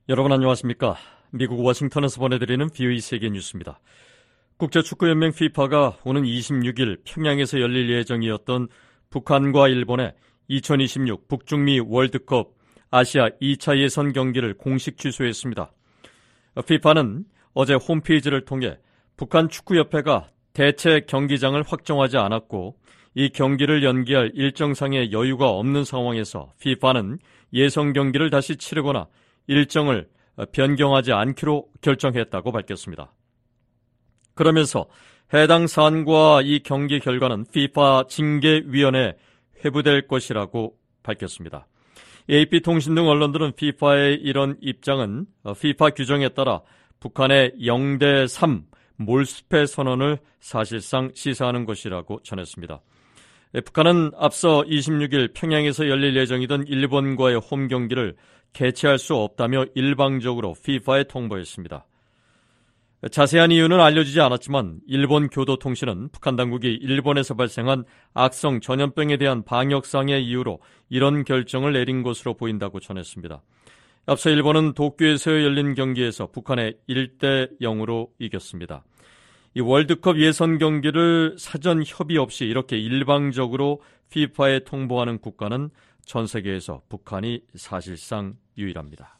여러분 안녕하십니까? 미국 워싱턴에서 보내드리는 VOA 세계 뉴스입니다. 국제축구연맹 FIFA가 오는 26일 평양에서 열릴 예정이었던 북한과 일본의 2026 북중미 월드컵 아시아 2차 예선 경기를 공식 취소했습니다. FIFA는 어제 홈페이지를 통해 북한 축구협회가 대체 경기장을 확정하지 않았고 이 경기를 연기할 일정상의 여유가 없는 상황에서 FIFA는 예선 경기를 다시 치르거나 일정을 변경하지 않기로 결정했다고 밝혔습니다. 그러면서 해당 사안과 이 경기 결과는 FIFA 징계위원회에 회부될 것이라고 밝혔습니다. AP통신 등 언론들은 FIFA의 이런 입장은 FIFA 규정에 따라 북한의 0대3 몰수패 선언을 사실상 시사하는 것이라고 전했습니다. 북한은 앞서 26일 평양에서 열릴 예정이던 일본과의 홈 경기를 개최할 수 없다며 일방적으로 FIFA에 통보했습니다. 자세한 이유는 알려지지 않았지만 일본 교도통신은 북한 당국이 일본에서 발생한 악성 전염병에 대한 방역상의 이유로 이런 결정을 내린 것으로 보인다고 전했습니다. 앞서 일본은 도쿄에서 열린 경기에서 북한에 1대0으로 이겼습니다. 이 월드컵 예선 경기를 사전 협의 없이 이렇게 일방적으로 FIFA에 통보하는 국가는 전 세계에서 북한이 사실상 유일합니다.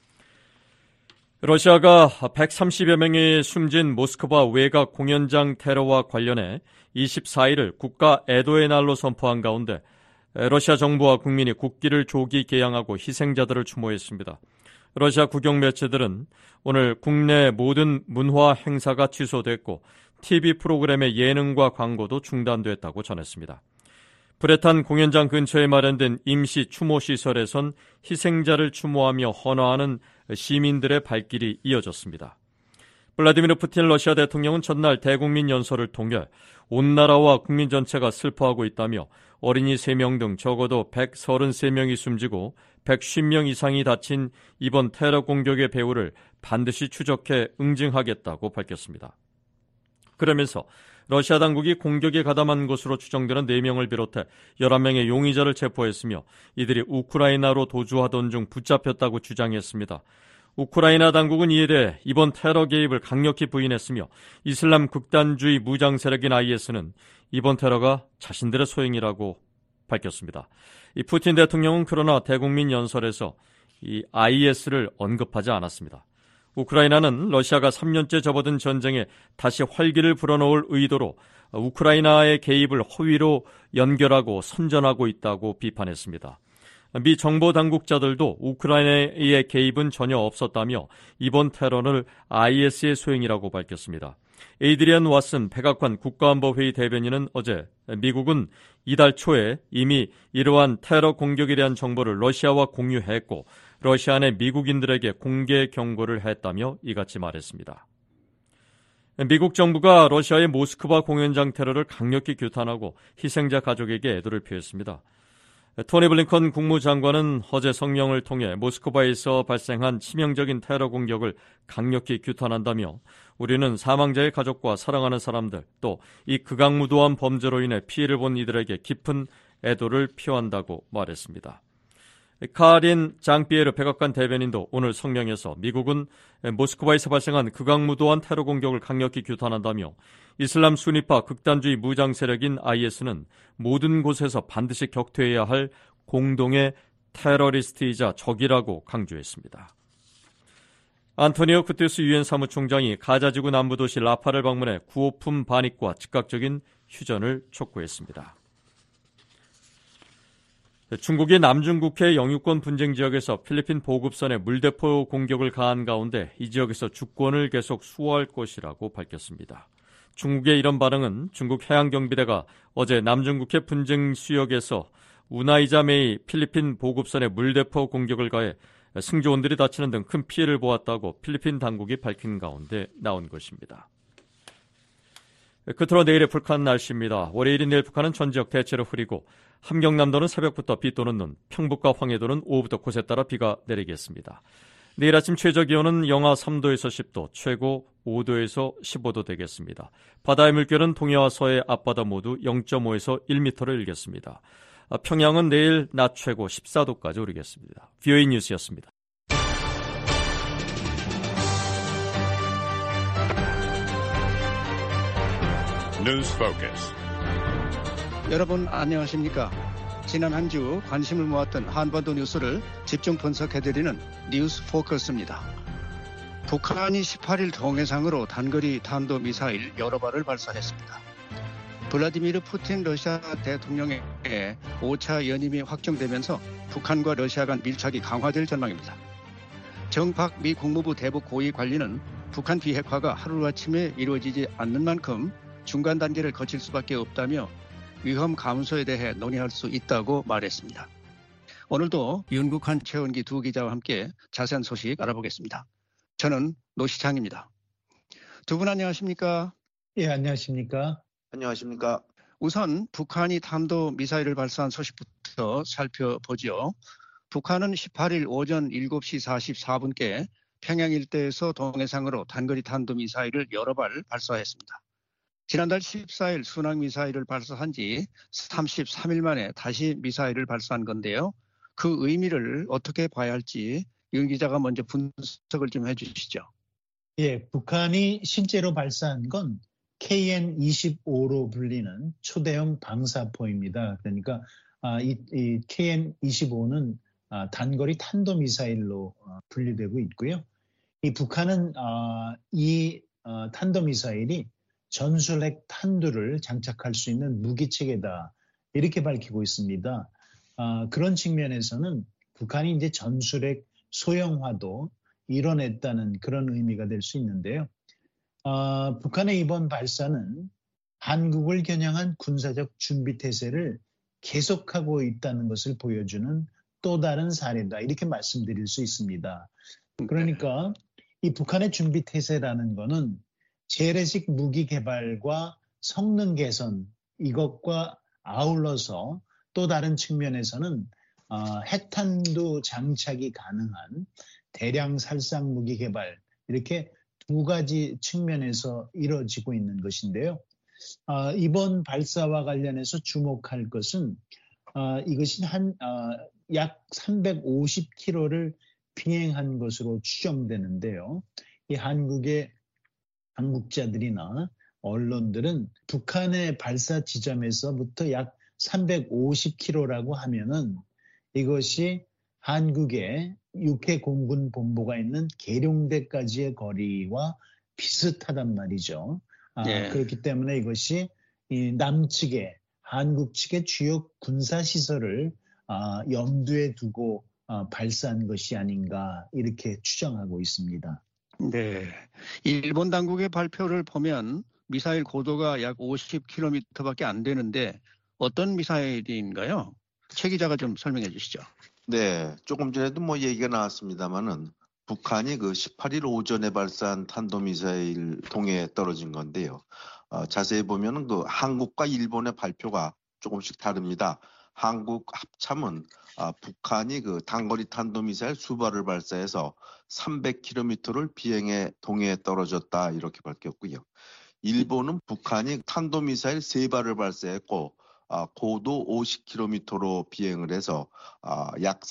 러시아가 130여 명이 숨진 모스크바 외곽 공연장 테러와 관련해 24일을 국가 애도의 날로 선포한 가운데 러시아 정부와 국민이 국기를 조기 개양하고 희생자들을 추모했습니다. 러시아 국영 매체들은 오늘 국내 모든 문화 행사가 취소됐고 TV 프로그램의 예능과 광고도 중단됐다고 전했습니다. 불에 탄 공연장 근처에 마련된 임시 추모시설에선 희생자를 추모하며 헌화하는 시민들의 발길이 이어졌습니다. 블라디미르 푸틴 러시아 대통령은 전날 대국민 연설을 통해 온 나라와 국민 전체가 슬퍼하고 있다며 어린이 3명 등 적어도 133명이 숨지고 150명 이상이 다친 이번 테러 공격의 배후를 반드시 추적해 응징하겠다고 밝혔습니다. 그러면서 러시아 당국이 공격에 가담한 것으로 추정되는 4명을 비롯해 11명의 용의자를 체포했으며 이들이 우크라이나로 도주하던 중 붙잡혔다고 주장했습니다. 우크라이나 당국은 이에 대해 이번 테러 개입을 강력히 부인했으며 이슬람 극단주의 무장 세력인 IS는 이번 테러가 자신들의 소행이라고 밝혔습니다. 이 푸틴 대통령은 그러나 대국민 연설에서 이 IS를 언급하지 않았습니다. 우크라이나는 러시아가 3년째 접어든 전쟁에 다시 활기를 불어넣을 의도로 우크라이나의 개입을 허위로 연결하고 선전하고 있다고 비판했습니다. 미 정보 당국자들도 우크라이나의 개입은 전혀 없었다며 이번 테러를 IS의 소행이라고 밝혔습니다. 에이드리안 왓슨 백악관 국가안보회의 대변인은 어제 미국은 이달 초에 이미 이러한 테러 공격에 대한 정보를 러시아와 공유했고 러시아 내 미국인들에게 공개 경고를 했다며 이같이 말했습니다. 미국 정부가 러시아의 모스크바 공연장 테러를 강력히 규탄하고 희생자 가족에게 애도를 표했습니다. 토니 블링컨 국무장관은 어제 성명을 통해 모스크바에서 발생한 치명적인 테러 공격을 강력히 규탄한다며 우리는 사망자의 가족과 사랑하는 사람들 또 이 극악무도한 범죄로 인해 피해를 본 이들에게 깊은 애도를 표한다고 말했습니다. 카린 장피에르 백악관 대변인도 오늘 성명에서 미국은 모스크바에서 발생한 극악무도한 테러 공격을 강력히 규탄한다며 이슬람 순위파 극단주의 무장 세력인 IS는 모든 곳에서 반드시 격퇴해야 할 공동의 테러리스트이자 적이라고 강조했습니다. 안토니오 구테르스 유엔 사무총장이 가자지구 남부도시 라파를 방문해 구호품 반입과 즉각적인 휴전을 촉구했습니다. 중국이 남중국해 영유권 분쟁 지역에서 필리핀 보급선에 물대포 공격을 가한 가운데 이 지역에서 주권을 계속 수호할 것이라고 밝혔습니다. 중국의 이런 반응은 중국 해양경비대가 어제 남중국해 분쟁 수역에서 우나이자메이 필리핀 보급선에 물대포 공격을 가해 승조원들이 다치는 등 큰 피해를 보았다고 필리핀 당국이 밝힌 가운데 나온 것입니다. 끝으로 내일의 북한 날씨입니다. 월요일인 내일 북한은 전 지역 대체로 흐리고 함경남도는 새벽부터 비 또는 눈, 평북과 황해도는 오후부터 곳에 따라 비가 내리겠습니다. 내일 아침 최저 기온은 영하 3도에서 10도, 최고 5도에서 15도 되겠습니다. 바다의 물결은 동해와 서해 앞바다 모두 0.5에서 1m를 일겠습니다. 평양은 내일 낮 최고 14도까지 오르겠습니다. VOA 뉴스였습니다. News Focus. 여러분 안녕하십니까? 지난 한 주 관심을 모았던 한반도 뉴스를 집중 분석해드리는 뉴스 포커스입니다. 북한이 18일 동해상으로 단거리 탄도미사일 여러 발을 발사했습니다. 블라디미르 푸틴 러시아 대통령의 5차 연임이 확정되면서 북한과 러시아 간 밀착이 강화될 전망입니다. 정박 미 국무부 대북 고위 관리는 북한 비핵화가 하루아침에 이루어지지 않는 만큼 중간 단계를 거칠 수밖에 없다며 위험 감소에 대해 논의할 수 있다고 말했습니다. 오늘도 윤국한, 최원기 두 기자와 함께 자세한 소식 알아보겠습니다. 저는 노시창입니다. 두 분 안녕하십니까? 예, 안녕하십니까? 안녕하십니까? 우선 북한이 탄도 미사일을 발사한 소식부터 살펴보죠. 북한은 18일 오전 7시 44분께 평양 일대에서 동해상으로 단거리 탄도미사일을 여러 발 발사했습니다. 지난달 14일 순항미사일을 발사한 지 33일 만에 다시 미사일을 발사한 건데요. 그 의미를 어떻게 봐야 할지 윤 기자가 먼저 분석을 좀 해주시죠. 예, 북한이 실제로 발사한 건 KN-25로 불리는 초대형 방사포입니다. 그러니까 이 KN-25는 단거리 탄도미사일로 분류되고 있고요. 이 북한은 이 탄도미사일이 전술핵 탄두를 장착할 수 있는 무기체계다 이렇게 밝히고 있습니다. 그런 측면에서는 북한이 이제 전술핵 소형화도 이뤄냈다는 그런 의미가 될 수 있는데요. 북한의 이번 발사는 한국을 겨냥한 군사적 준비 태세를 계속하고 있다는 것을 보여주는 또 다른 사례다 이렇게 말씀드릴 수 있습니다. 그러니까 이 북한의 준비 태세라는 거는 재래식 무기 개발과 성능 개선 이것과 아울러서 또 다른 측면에서는 핵탄두 장착이 가능한 대량 살상 무기 개발 이렇게 두 가지 측면에서 이루어지고 있는 것인데요. 이번 발사와 관련해서 주목할 것은 이것이 약 350km를 비행한 것으로 추정되는데요. 이 한국의 당국자들이나 언론들은 북한의 발사 지점에서부터 약 350km라고 하면은 이것이 한국의 육해 공군 본부가 있는 계룡대까지의 거리와 비슷하단 말이죠. 네. 그렇기 때문에 이것이 이 남측의 한국 측의 주요 군사시설을 염두에 두고 발사한 것이 아닌가 이렇게 추정하고 있습니다. 네, 일본 당국의 발표를 보면 미사일 고도가 약 50km밖에 안 되는데 어떤 미사일인가요? 최 기자가 좀 설명해 주시죠. 네, 조금 전에도 얘기가 나왔습니다만은 북한이 그 18일 오전에 발사한 탄도미사일 동해에 떨어진 건데요. 자세히 보면은 그 한국과 일본의 발표가 조금씩 다릅니다. 한국 합참은 북한이 그 단거리 탄도미사일 수발을 발사해서 300km를 비행해 동해에 떨어졌다 이렇게 밝혔고요. 일본은 북한이 탄도미사일 3발을 발사했고 고도 50km로 비행을 해서 약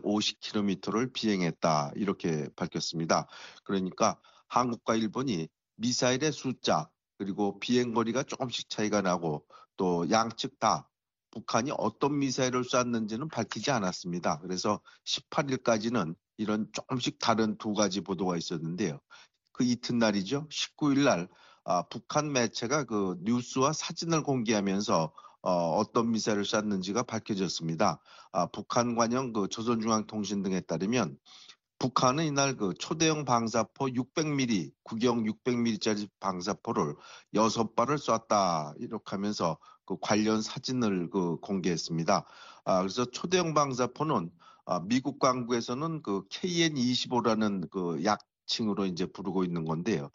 350km를 비행했다 이렇게 밝혔습니다. 그러니까 한국과 일본이 미사일의 숫자 그리고 비행거리가 조금씩 차이가 나고 또 양측 다 북한이 어떤 미사일을 쐈는지는 밝히지 않았습니다. 그래서 18일까지는 이런 조금씩 다른 두 가지 보도가 있었는데요. 그 이튿날이죠. 19일 날 북한 매체가 그 뉴스와 사진을 공개하면서 어떤 미사일을 쐈는지가 밝혀졌습니다. 북한 관영 그 조선중앙통신 등에 따르면 북한은 이날 그 초대형 방사포 600mm, 구경 600mm짜리 방사포를 6발을 쐈다 이렇게 하면서 그 관련 사진을 그 공개했습니다. 그래서 초대형 방사포는 미국 당국에서는 그 KN-25라는 그 약칭으로 이제 부르고 있는 건데요.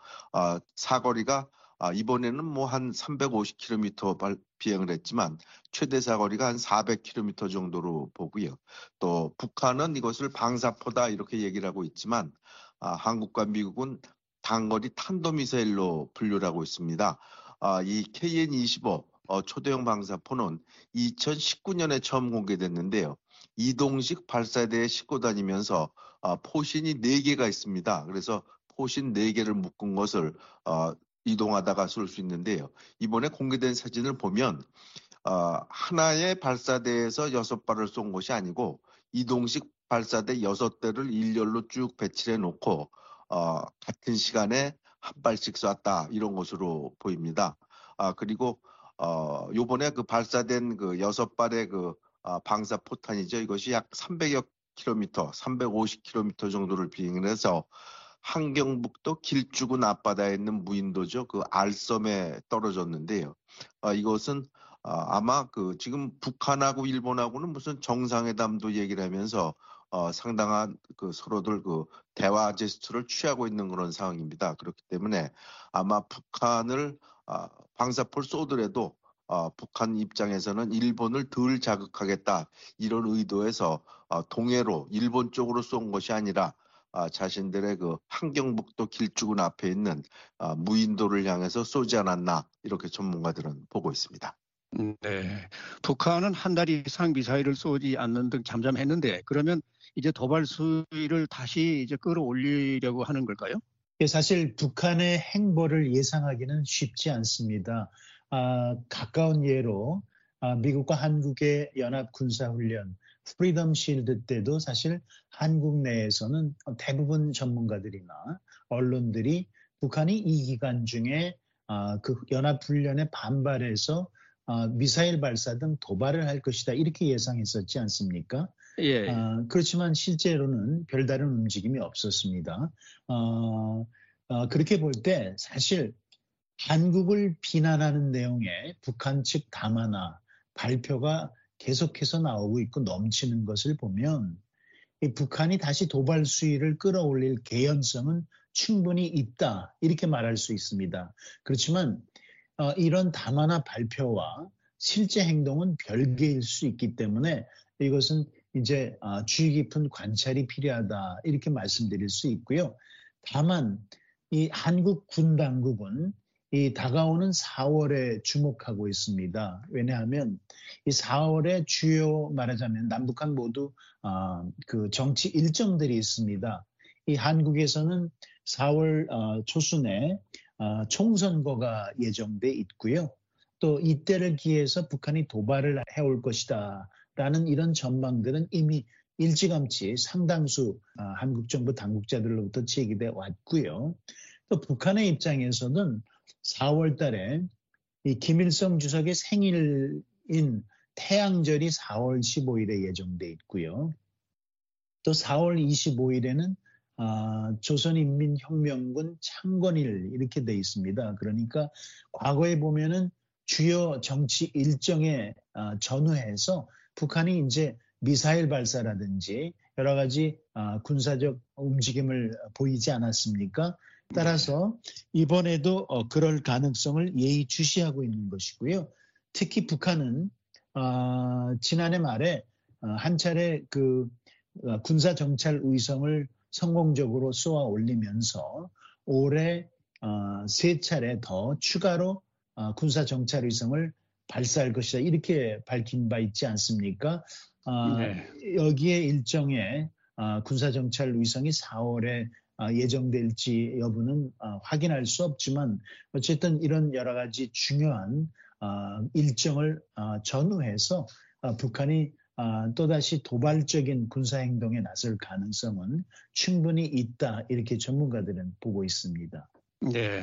사거리가 이번에는 한 350km 비행을 했지만 최대 사거리가 한 400km 정도로 보고요. 또 북한은 이것을 방사포다 이렇게 얘기를 하고 있지만 한국과 미국은 단거리 탄도미사일로 분류를 하고 있습니다. 이 KN-25 초대형 방사포는 2019년에 처음 공개됐는데요. 이동식 발사대에 싣고 다니면서 포신이 4개가 있습니다. 그래서 포신 4개를 묶은 것을 이동하다가 쏠 수 있는데요. 이번에 공개된 사진을 보면 하나의 발사대에서 6발을 쏜 것이 아니고 이동식 발사대 6대를 일렬로 쭉 배치해 놓고 같은 시간에 한 발씩 쐈다 이런 것으로 보입니다. 그리고 요번에 그 발사된 그 6발의 그 방사 포탄이죠. 이것이 약 300여 킬로미터, 350km 정도를 비행을 해서 함경북도 길주군 앞바다에 있는 무인도죠. 그 알섬에 떨어졌는데요. 이것은 아마 그 지금 북한하고 일본하고는 무슨 정상회담도 얘기를 하면서 상당한 그 서로들 그 대화 제스처를 취하고 있는 그런 상황입니다. 그렇기 때문에 아마 북한을 방사포를 쏘더라도 북한 입장에서는 일본을 덜 자극하겠다 이런 의도에서 동해로 일본 쪽으로 쏜 것이 아니라 자신들의 그 함경북도 길주군 앞에 있는 무인도를 향해서 쏘지 않았나 이렇게 전문가들은 보고 있습니다. 네, 북한은 한 달 이상 미사일을 쏘지 않는 등 잠잠했는데 그러면 이제 도발 수위를 다시 이제 끌어올리려고 하는 걸까요? 사실 북한의 행보를 예상하기는 쉽지 않습니다. 가까운 예로 미국과 한국의 연합 군사훈련 프리덤 실드 때도 사실 한국 내에서는 대부분 전문가들이나 언론들이 북한이 이 기간 중에 그 연합훈련에 반발해서 미사일 발사 등 도발을 할 것이다 이렇게 예상했었지 않습니까? 예. 그렇지만 실제로는 별다른 움직임이 없었습니다. 그렇게 볼 때 사실 한국을 비난하는 내용의 북한 측 담화나 발표가 계속해서 나오고 있고 넘치는 것을 보면 이 북한이 다시 도발 수위를 끌어올릴 개연성은 충분히 있다 이렇게 말할 수 있습니다. 그렇지만 이런 담화나 발표와 실제 행동은 별개일 수 있기 때문에 이것은 이제 주의 깊은 관찰이 필요하다 이렇게 말씀드릴 수 있고요. 다만 이 한국 군 당국은 이 다가오는 4월에 주목하고 있습니다. 왜냐하면 이 4월에 주요 말하자면 남북한 모두 그 정치 일정들이 있습니다. 이 한국에서는 4월 초순에 총선거가 예정돼 있고요. 또 이때를 기해서 북한이 도발을 해올 것이다 라는 이런 전망들은 이미 일찌감치 상당수 한국 정부 당국자들로부터 제기돼 왔고요. 또 북한의 입장에서는 4월 달에 이 김일성 주석의 생일인 태양절이 4월 15일에 예정돼 있고요. 또 4월 25일에는 조선인민혁명군 창건일 이렇게 돼 있습니다. 그러니까 과거에 보면은 주요 정치 일정에 전후해서 북한이 이제 미사일 발사라든지 여러 가지 군사적 움직임을 보이지 않았습니까? 따라서 이번에도 그럴 가능성을 예의주시하고 있는 것이고요. 특히 북한은 지난해 말에 한 차례 그 군사 정찰 위성을 성공적으로 쏘아 올리면서 올해 3차례 더 추가로 군사 정찰 위성을 발사할 것이다 이렇게 밝힌 바 있지 않습니까? 네. 여기에 일정에 군사 정찰 위성이 4월에 예정될지 여부는 확인할 수 없지만 어쨌든 이런 여러 가지 중요한 일정을 전후해서 북한이 또다시 도발적인 군사행동에 나설 가능성은 충분히 있다 이렇게 전문가들은 보고 있습니다. 네.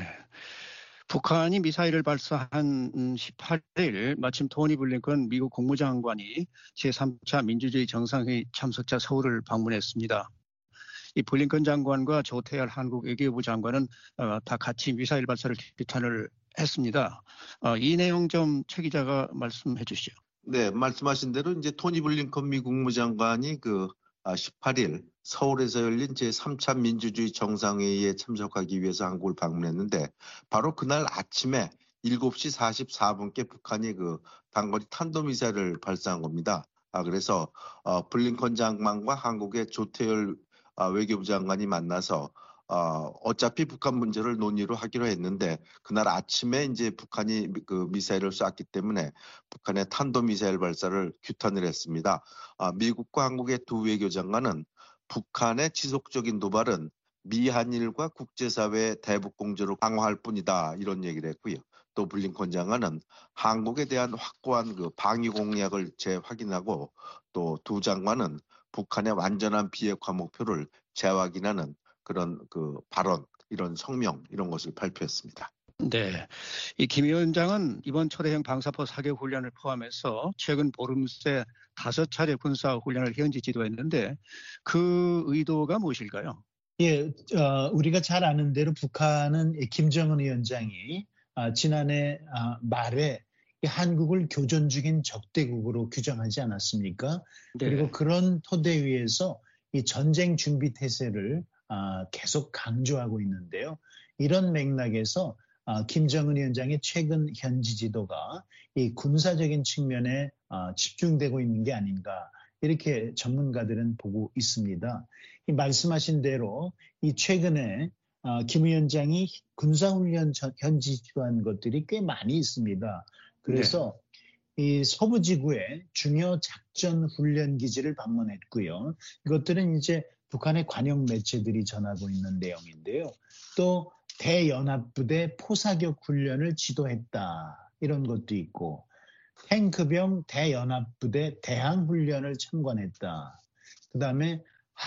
북한이 미사일을 발사한 18일 마침 토니 블링컨 미국 국무장관이 제3차 민주주의 정상회의 참석자 서울을 방문했습니다. 이 블링컨 장관과 조태열 한국 외교부 장관은 다 같이 미사일 발사를 비탄을 했습니다. 이 내용 좀 최 기자가 말씀해 주시죠. 네, 말씀하신 대로 이제 토니 블링컨 미 국무장관이 그 18일 서울에서 열린 제3차 민주주의 정상회의에 참석하기 위해서 한국을 방문했는데 바로 그날 아침에 7시 44분께 북한이 그 단거리 탄도미사일을 발사한 겁니다. 그래서 블링컨 장관과 한국의 조태열 외교부 장관이 만나서 어차피 북한 문제를 논의로 하기로 했는데 그날 아침에 이제 북한이 그 미사일을 쐈기 때문에 북한의 탄도미사일 발사를 규탄을 했습니다. 미국과 한국의 두 외교장관은 북한의 지속적인 도발은 미한일과 국제사회의 대북 공조를 강화할 뿐이다 이런 얘기를 했고요. 또 블링컨 장관은 한국에 대한 확고한 그 방위 공약을 재확인하고 또 두 장관은 북한의 완전한 비핵화 목표를 재확인하는 그런 그 발언, 이런 성명 이런 것을 발표했습니다. 네, 이 김 위원장은 이번 초대형 방사포 사격 훈련을 포함해서 최근 보름 새 5차례 군사 훈련을 현지 지도했는데 그 의도가 무엇일까요? 예, 우리가 잘 아는 대로 북한은 김정은 위원장이 지난해 말에 한국을 교전 중인 적대국으로 규정하지 않았습니까? 네. 그리고 그런 토대 위에서 이 전쟁 준비 태세를 계속 강조하고 있는데요. 이런 맥락에서 김정은 위원장의 최근 현지 지도가 이 군사적인 측면에 집중되고 있는 게 아닌가, 이렇게 전문가들은 보고 있습니다. 이 말씀하신 대로 이 최근에 김 위원장이 군사훈련 현지 지도한 것들이 꽤 많이 있습니다. 그래서 이 서부지구의 중요 작전 훈련 기지를 방문했고요. 이것들은 이제 북한의 관영 매체들이 전하고 있는 내용인데요. 또 대연합부대 포사격 훈련을 지도했다, 이런 것도 있고, 탱크병 대연합부대 대항훈련을 참관했다. 그 다음에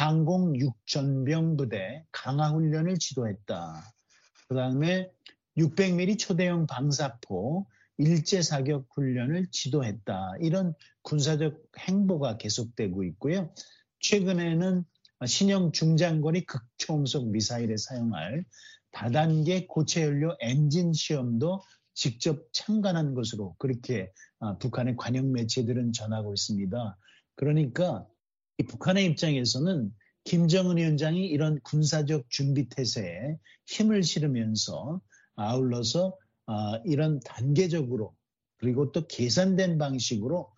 항공6전병부대 강화훈련을 지도했다. 그 다음에 600mm 초대형 방사포 일제사격 훈련을 지도했다. 이런 군사적 행보가 계속되고 있고요. 최근에는 신형 중장거리 극초음속 미사일에 사용할 다단계 고체연료 엔진 시험도 직접 참관한 것으로 그렇게 북한의 관영 매체들은 전하고 있습니다. 그러니까 이 북한의 입장에서는 김정은 위원장이 이런 군사적 준비 태세에 힘을 실으면서 아울러서 이런 단계적으로 그리고 또 계산된 방식으로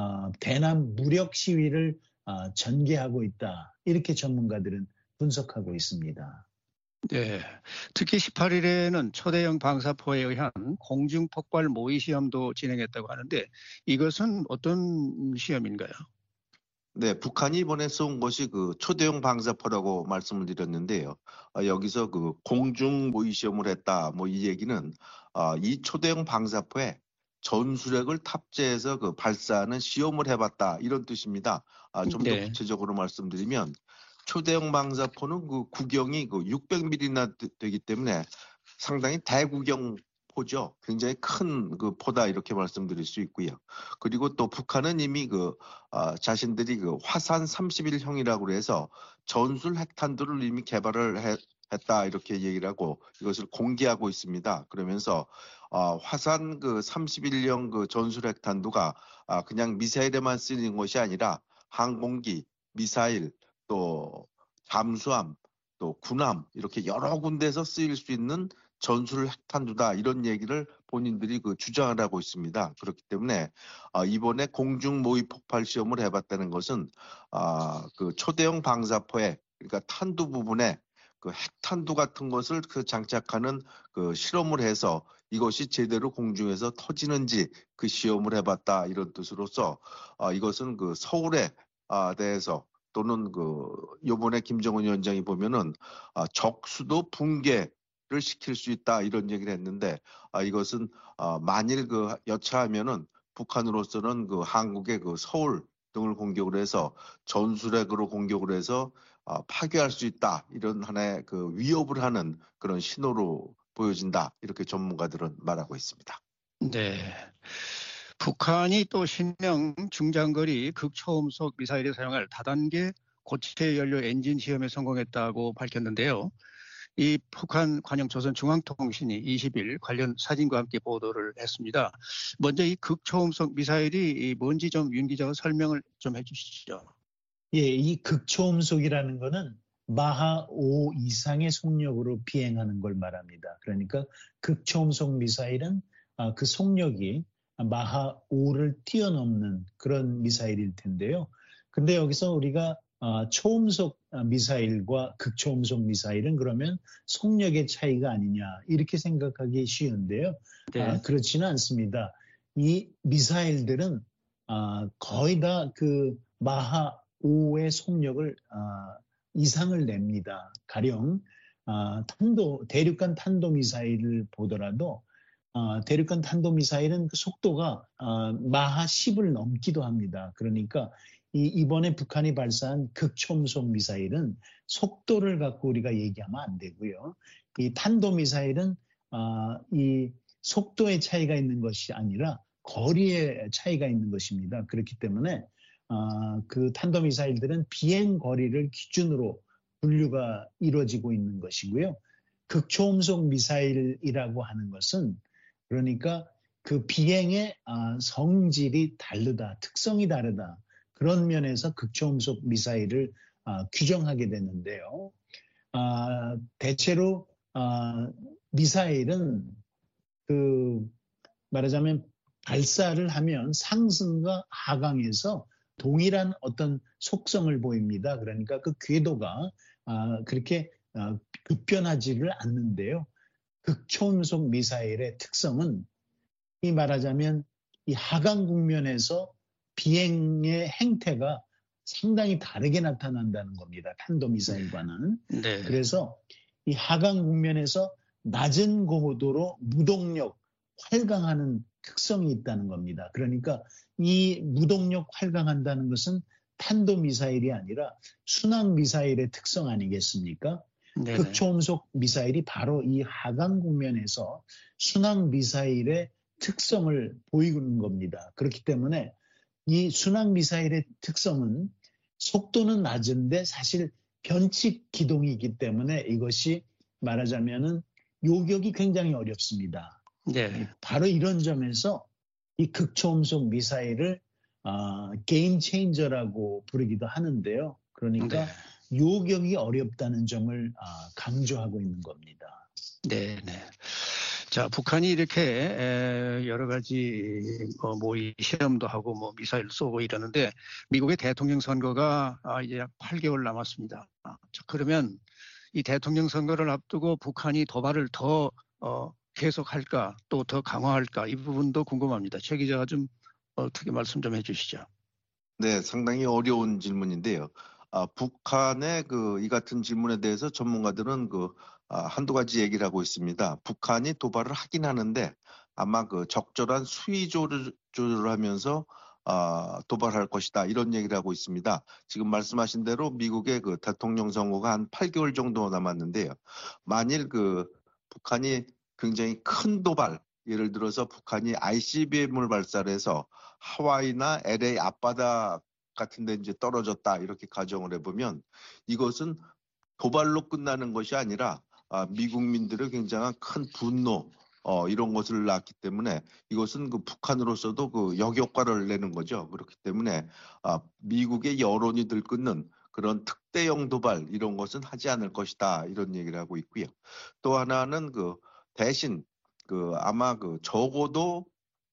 대남 무력 시위를 전개하고 있다, 이렇게 전문가들은 분석하고 있습니다. 네, 특히 18일에는 초대형 방사포에 의한 공중 폭발 모의 시험도 진행했다고 하는데 이것은 어떤 시험인가요? 네, 북한이 이번에 쏜 것이 그 초대형 방사포라고 말씀을 드렸는데요. 여기서 그 공중 모의 시험을 했다, 뭐 이 얘기는 이 초대형 방사포에 전술핵을 탑재해서 그 발사하는 시험을 해봤다, 이런 뜻입니다. 좀 더 구체적으로 말씀드리면 초대형 방사포는 그 구경이 그 600mm나 되기 때문에 상당히 대구경 포죠. 굉장히 큰 그 포다, 이렇게 말씀드릴 수 있고요. 그리고 또 북한은 이미 자신들이 그 화산 31형이라고 해서 전술 핵탄두를 이미 개발을 했다, 이렇게 얘기를 하고 이것을 공개하고 있습니다. 그러면서 화산 그 31형 그 전술 핵탄두가 그냥 미사일에만 쓰이는 것이 아니라 항공기, 미사일, 또 잠수함, 또 군함, 이렇게 여러 군데에서 쓰일 수 있는 전술 핵탄두다, 이런 얘기를 본인들이 그 주장을 하고 있습니다. 그렇기 때문에 이번에 공중 모의 폭발 시험을 해봤다는 것은 그 초대형 방사포에, 그러니까 탄두 부분에 그 핵탄두 같은 것을 그 장착하는 그 실험을 해서 이것이 제대로 공중에서 터지는지 그 시험을 해봤다, 이런 뜻으로서 이것은 그 서울에 대해서 또는 요번에 김정은 위원장이 보면은 적수도 붕괴를 시킬 수 있다, 이런 얘기를 했는데 이것은 만일 여차하면은 북한으로서는 한국의 서울 등을 공격을 해서 전술핵으로 공격을 해서 파괴할 수 있다, 이런 하나의 위협을 하는 그런 신호로 보여진다, 이렇게 전문가들은 말하고 있습니다. 네. 북한이 또 신형 중장거리 극초음속 미사일에 사용할 다단계 고체 연료 엔진 시험에 성공했다고 밝혔는데요. 이 북한 관영 조선중앙통신이 20일 관련 사진과 함께 보도를 했습니다. 먼저 이 극초음속 미사일이 뭔지 좀 윤 기자가 설명을 좀 해주시죠. 예, 이 극초음속이라는 거는 마하 5 이상의 속력으로 비행하는 걸 말합니다. 그러니까 극초음속 미사일은 그 속력이 마하 5를 뛰어넘는 그런 미사일일 텐데요. 근데 여기서 우리가 초음속 미사일과 극초음속 미사일은 그러면 속력의 차이가 아니냐, 이렇게 생각하기 쉬운데요. 네. 그렇지는 않습니다. 이 미사일들은 거의 다 그 마하 5의 속력을 이상을 냅니다. 가령 대륙간 탄도미사일을 보더라도 대륙간 탄도미사일은 그 속도가 마하 10을 넘기도 합니다. 그러니까 이번에 북한이 발사한 극초음속 미사일은 속도를 갖고 우리가 얘기하면 안 되고요. 이 탄도미사일은 이 속도의 차이가 있는 것이 아니라 거리의 차이가 있는 것입니다. 그렇기 때문에 그 탄도미사일들은 비행 거리를 기준으로 분류가 이루어지고 있는 것이고요. 극초음속 미사일이라고 하는 것은 그러니까 그 비행의 성질이 다르다, 특성이 다르다. 그런 면에서 극초음속 미사일을 규정하게 되는데요. 대체로 미사일은 말하자면 발사를 하면 상승과 하강에서 동일한 어떤 속성을 보입니다. 그러니까 그 궤도가 그렇게 급변하지를 않는데요. 극초음속 미사일의 특성은 이 말하자면 이 하강 국면에서 비행의 행태가 상당히 다르게 나타난다는 겁니다. 탄도미사일과는. 네. 그래서 이 하강 국면에서 낮은 고도로 무동력, 활강하는 특성이 있다는 겁니다. 그러니까 이 무동력 활강한다는 것은 탄도미사일이 아니라 순항미사일의 특성 아니겠습니까? 네네. 극초음속 미사일이 바로 이 하강 국면에서 순항미사일의 특성을 보이는 겁니다. 그렇기 때문에 이 순항미사일의 특성은 속도는 낮은데 사실 변칙 기동이기 때문에 이것이 말하자면은 요격이 굉장히 어렵습니다. 네. 바로 이런 점에서 이 극초음속 미사일을 게임 체인저라고 부르기도 하는데요. 그러니까 요격이 어렵다는 점을 강조하고 있는 겁니다. 네, 네. 자, 북한이 이렇게 여러 가지 모의 시험도 하고 미사일 쏘고 이러는데 미국의 대통령 선거가 이제 약 8개월 남았습니다. 자, 그러면 이 대통령 선거를 앞두고 북한이 도발을 더 계속할까 또 더 강화할까 이 부분도 궁금합니다. 최 기자가 좀 어떻게 말씀 좀 해주시죠. 네, 상당히 어려운 질문인데요. 북한의 이 같은 질문에 대해서 전문가들은 한두 가지 얘기를 하고 있습니다. 북한이 도발을 하긴 하는데 아마 적절한 수위 조절을 하면서 도발할 것이다. 이런 얘기를 하고 있습니다. 지금 말씀하신 대로 미국의 대통령 선거가 한 8개월 정도 남았는데요. 만일 북한이 굉장히 큰 도발, 예를 들어서 북한이 ICBM을 발사를 해서 하와이나 LA 앞바다 같은 데 이제 떨어졌다 이렇게 가정을 해보면 이것은 도발로 끝나는 것이 아니라 미국민들의 굉장한 큰 분노 이런 것을 낳기 때문에 이것은 북한으로서도 역효과를 내는 거죠. 그렇기 때문에 미국의 여론이 들끓는 그런 특대형 도발 이런 것은 하지 않을 것이다 이런 얘기를 하고 있고요. 또 하나는 대신 아마 적어도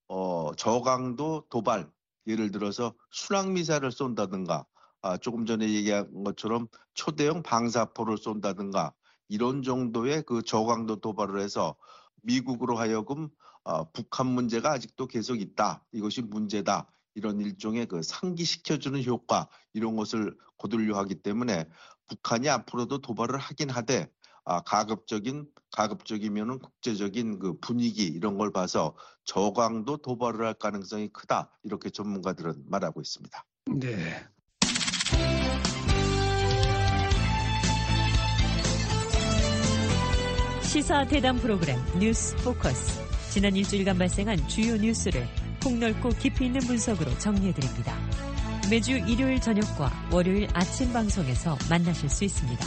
저강도 도발 예를 들어서 순항미사일을 쏜다든가 조금 전에 얘기한 것처럼 초대형 방사포를 쏜다든가 이런 정도의 저강도 도발을 해서 미국으로 하여금 북한 문제가 아직도 계속 있다. 이것이 문제다. 이런 일종의 상기시켜주는 효과 이런 것을 거두려 하기 때문에 북한이 앞으로도 도발을 하긴 하되 가급적이면은 국제적인 분위기 이런 걸 봐서 저강도 도발을 할 가능성이 크다. 이렇게 전문가들은 말하고 있습니다. 네. 시사 대담 프로그램 뉴스 포커스. 지난 일주일간 발생한 주요 뉴스를 폭넓고 깊이 있는 분석으로 정리해드립니다. 매주 일요일 저녁과 월요일 아침 방송에서 만나실 수 있습니다.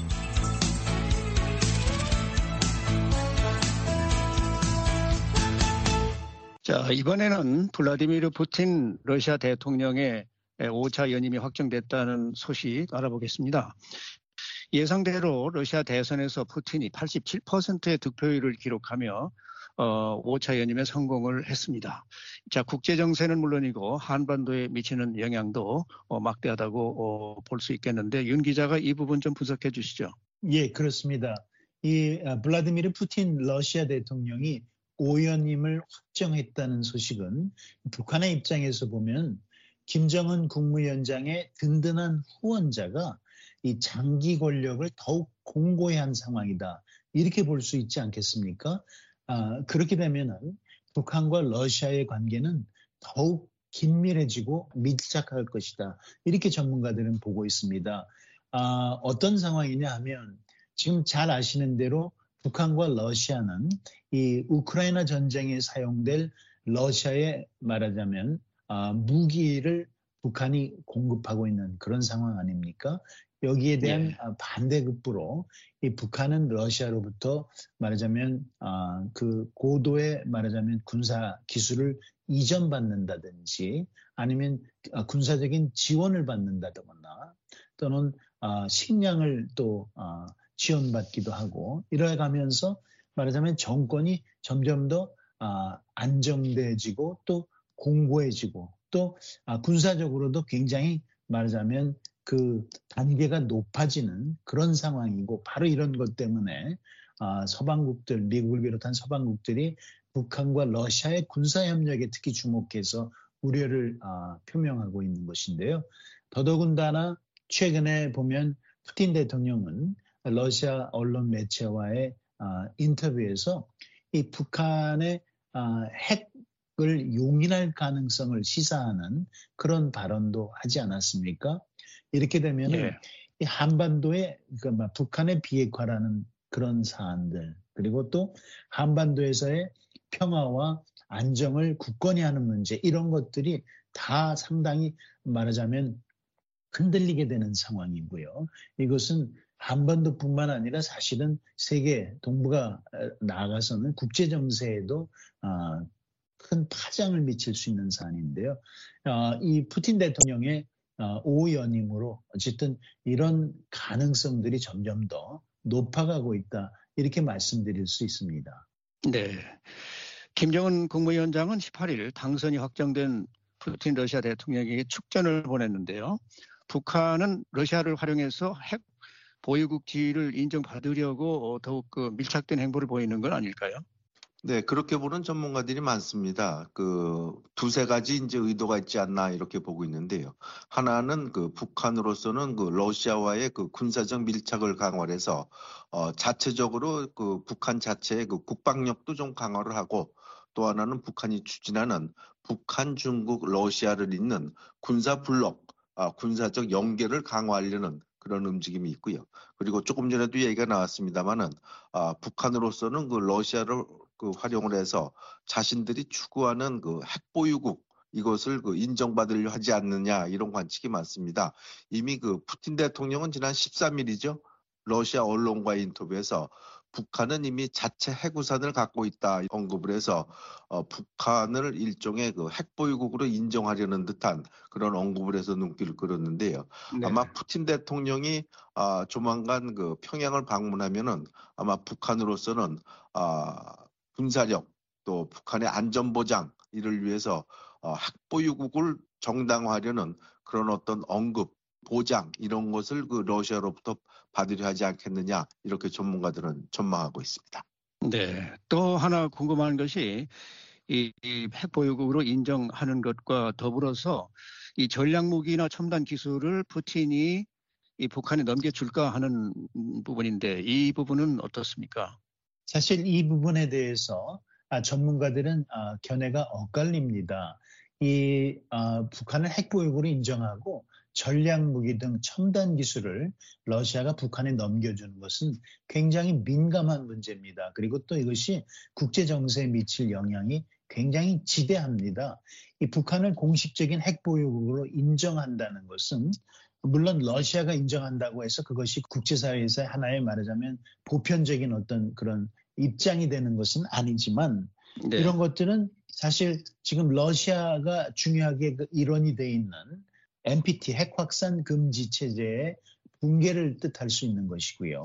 자, 이번에는 블라디미르 푸틴 러시아 대통령의 5차 연임이 확정됐다는 소식 알아보겠습니다. 예상대로 러시아 대선에서 푸틴이 87%의 득표율을 기록하며 5차 연임에 성공을 했습니다. 자, 국제 정세는 물론이고 한반도에 미치는 영향도 막대하다고 볼 수 있겠는데 윤 기자가 이 부분 좀 분석해 주시죠. 예, 그렇습니다. 이 블라디미르 푸틴 러시아 대통령이 5연임을 확정했다는 소식은 북한의 입장에서 보면 김정은 국무위원장의 든든한 후원자가 이 장기 권력을 더욱 공고히 한 상황이다. 이렇게 볼 수 있지 않겠습니까? 그렇게 되면은 북한과 러시아의 관계는 더욱 긴밀해지고 밀착할 것이다. 이렇게 전문가들은 보고 있습니다. 어떤 상황이냐 하면 지금 잘 아시는 대로 북한과 러시아는 이 우크라이나 전쟁에 사용될 러시아의 말하자면 무기를 북한이 공급하고 있는 그런 상황 아닙니까? 여기에 대한 반대급부로 이 북한은 러시아로부터 말하자면 그 고도의 말하자면 군사 기술을 이전받는다든지 아니면 군사적인 지원을 받는다거나 또는 식량을 또 지원받기도 하고 이래가면서 말하자면 정권이 점점 더 안정돼지고 또 공고해지고 또 군사적으로도 굉장히 말하자면 그 단계가 높아지는 그런 상황이고 바로 이런 것 때문에 서방국들, 미국을 비롯한 서방국들이 북한과 러시아의 군사협력에 특히 주목해서 우려를 표명하고 있는 것인데요. 더더군다나 최근에 보면 푸틴 대통령은 러시아 언론 매체와의 인터뷰에서 이 북한의 핵을 용인할 가능성을 시사하는 그런 발언도 하지 않았습니까? 이렇게 되면은 이 한반도의 그러니까 북한의 비핵화라는 그런 사안들 그리고 또 한반도에서의 평화와 안정을 굳건히 하는 문제 이런 것들이 다 상당히 말하자면 흔들리게 되는 상황이고요. 이것은 한반도뿐만 아니라 사실은 세계 동북아 나아가서는 국제 정세에도 큰 파장을 미칠 수 있는 사안인데요. 이 푸틴 대통령의 오연임으로 어쨌든 이런 가능성들이 점점 더 높아가고 있다. 이렇게 말씀드릴 수 있습니다. 네. 김정은 국무위원장은 18일 당선이 확정된 푸틴 러시아 대통령에게 축전을 보냈는데요. 북한은 러시아를 활용해서 핵 보유국 지위를 인정받으려고 더욱 밀착된 행보를 보이는 건 아닐까요? 네, 그렇게 보는 전문가들이 많습니다. 두세 가지 이제 의도가 있지 않나 이렇게 보고 있는데요. 하나는 북한으로서는 러시아와의 군사적 밀착을 강화해서 자체적으로 북한 자체의 국방력도 좀 강화를 하고 또 하나는 북한이 추진하는 북한, 중국, 러시아를 잇는 군사 블록, 군사적 연계를 강화하려는 그런 움직임이 있고요. 그리고 조금 전에도 얘기가 나왔습니다만은 북한으로서는 러시아를 활용을 해서 자신들이 추구하는 핵보유국 이것을 인정받으려 하지 않느냐 이런 관측이 많습니다. 이미 푸틴 대통령은 지난 13일이죠. 러시아 언론과의 인터뷰에서 북한은 이미 자체 핵우산을 갖고 있다 언급을 해서 북한을 일종의 핵보유국으로 인정하려는 듯한 그런 언급을 해서 눈길을 끌었는데요. 네. 아마 푸틴 대통령이 조만간 평양을 방문하면은 아마 북한으로서는 군사력 또 북한의 안전보장 이를 위해서 핵보유국을 정당화하려는 그런 어떤 언급 보장 이런 것을 러시아로부터 받으려 하지 않겠느냐 이렇게 전문가들은 전망하고 있습니다. 네, 또 하나 궁금한 것이 이 핵보유국으로 인정하는 것과 더불어서 이 전략무기나 첨단 기술을 푸틴이 이 북한에 넘겨줄까 하는 부분인데 이 부분은 어떻습니까? 사실 이 부분에 대해서 전문가들은 견해가 엇갈립니다. 북한을 핵보유국으로 인정하고 전략무기 등 첨단 기술을 러시아가 북한에 넘겨주는 것은 굉장히 민감한 문제입니다. 그리고 또 이것이 국제정세에 미칠 영향이 굉장히 지대합니다. 이 북한을 공식적인 핵보유국으로 인정한다는 것은 물론 러시아가 인정한다고 해서 그것이 국제사회에서 하나의 말하자면 보편적인 어떤 그런 입장이 되는 것은 아니지만 네. 이런 것들은 사실 지금 러시아가 중요하게 일원이 돼 있는 NPT 핵확산 금지 체제의 붕괴를 뜻할 수 있는 것이고요.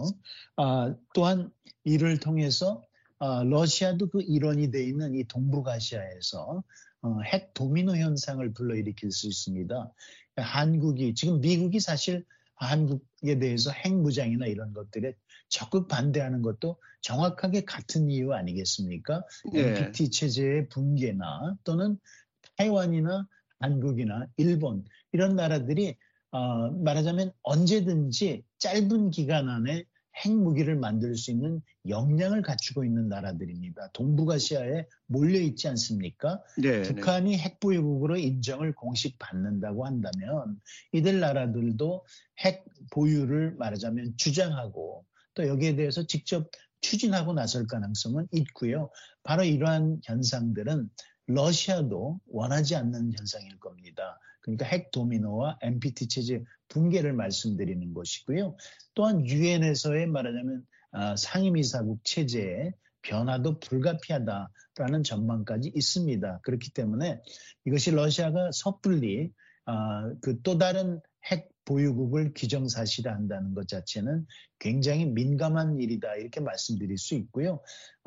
또한 이를 통해서 러시아도 그 일원이 돼 있는 이 동북아시아에서 핵 도미노 현상을 불러일으킬 수 있습니다. 한국이 지금 미국이 사실 한국에 대해서 핵무장이나 이런 것들에 적극 반대하는 것도 정확하게 같은 이유 아니겠습니까? 네. NPT 체제의 붕괴나 또는 타이완이나 한국이나 일본 이런 나라들이 말하자면 언제든지 짧은 기간 안에 핵무기를 만들 수 있는 역량을 갖추고 있는 나라들입니다. 동북아시아에 몰려있지 않습니까? 네, 북한이 핵보유국으로 인정을 공식 받는다고 한다면 이들 나라들도 핵 보유를 말하자면 주장하고 또 여기에 대해서 직접 추진하고 나설 가능성은 있고요. 바로 이러한 현상들은 러시아도 원하지 않는 현상일 겁니다. 그러니까 핵 도미노와 NPT 체제 붕괴를 말씀드리는 것이고요. 또한 유엔에서의 말하자면 상임이사국 체제의 변화도 불가피하다라는 전망까지 있습니다. 그렇기 때문에 이것이 러시아가 섣불리 그 또 다른 핵 보유국을 기정사실화한다는 것 자체는 굉장히 민감한 일이다 이렇게 말씀드릴 수 있고요.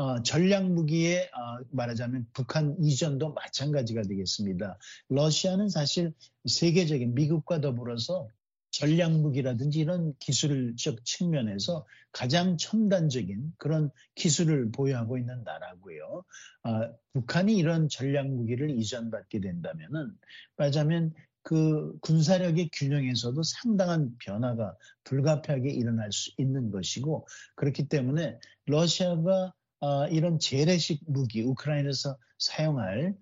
전략무기에 말하자면 북한 이전도 마찬가지가 되겠습니다. 러시아는 사실 세계적인 미국과 더불어서 전략무기라든지 이런 기술적 측면에서 가장 첨단적인 그런 기술을 보유하고 있는 나라고요. 북한이 이런 전략무기를 이전받게 된다면은 말하자면 그 군사력의 균형에서도 상당한 변화가 불가피하게 일어날 수 있는 것이고 그렇기 때문에 러시아가 이런 재래식 무기, 우크라이나에서 사용할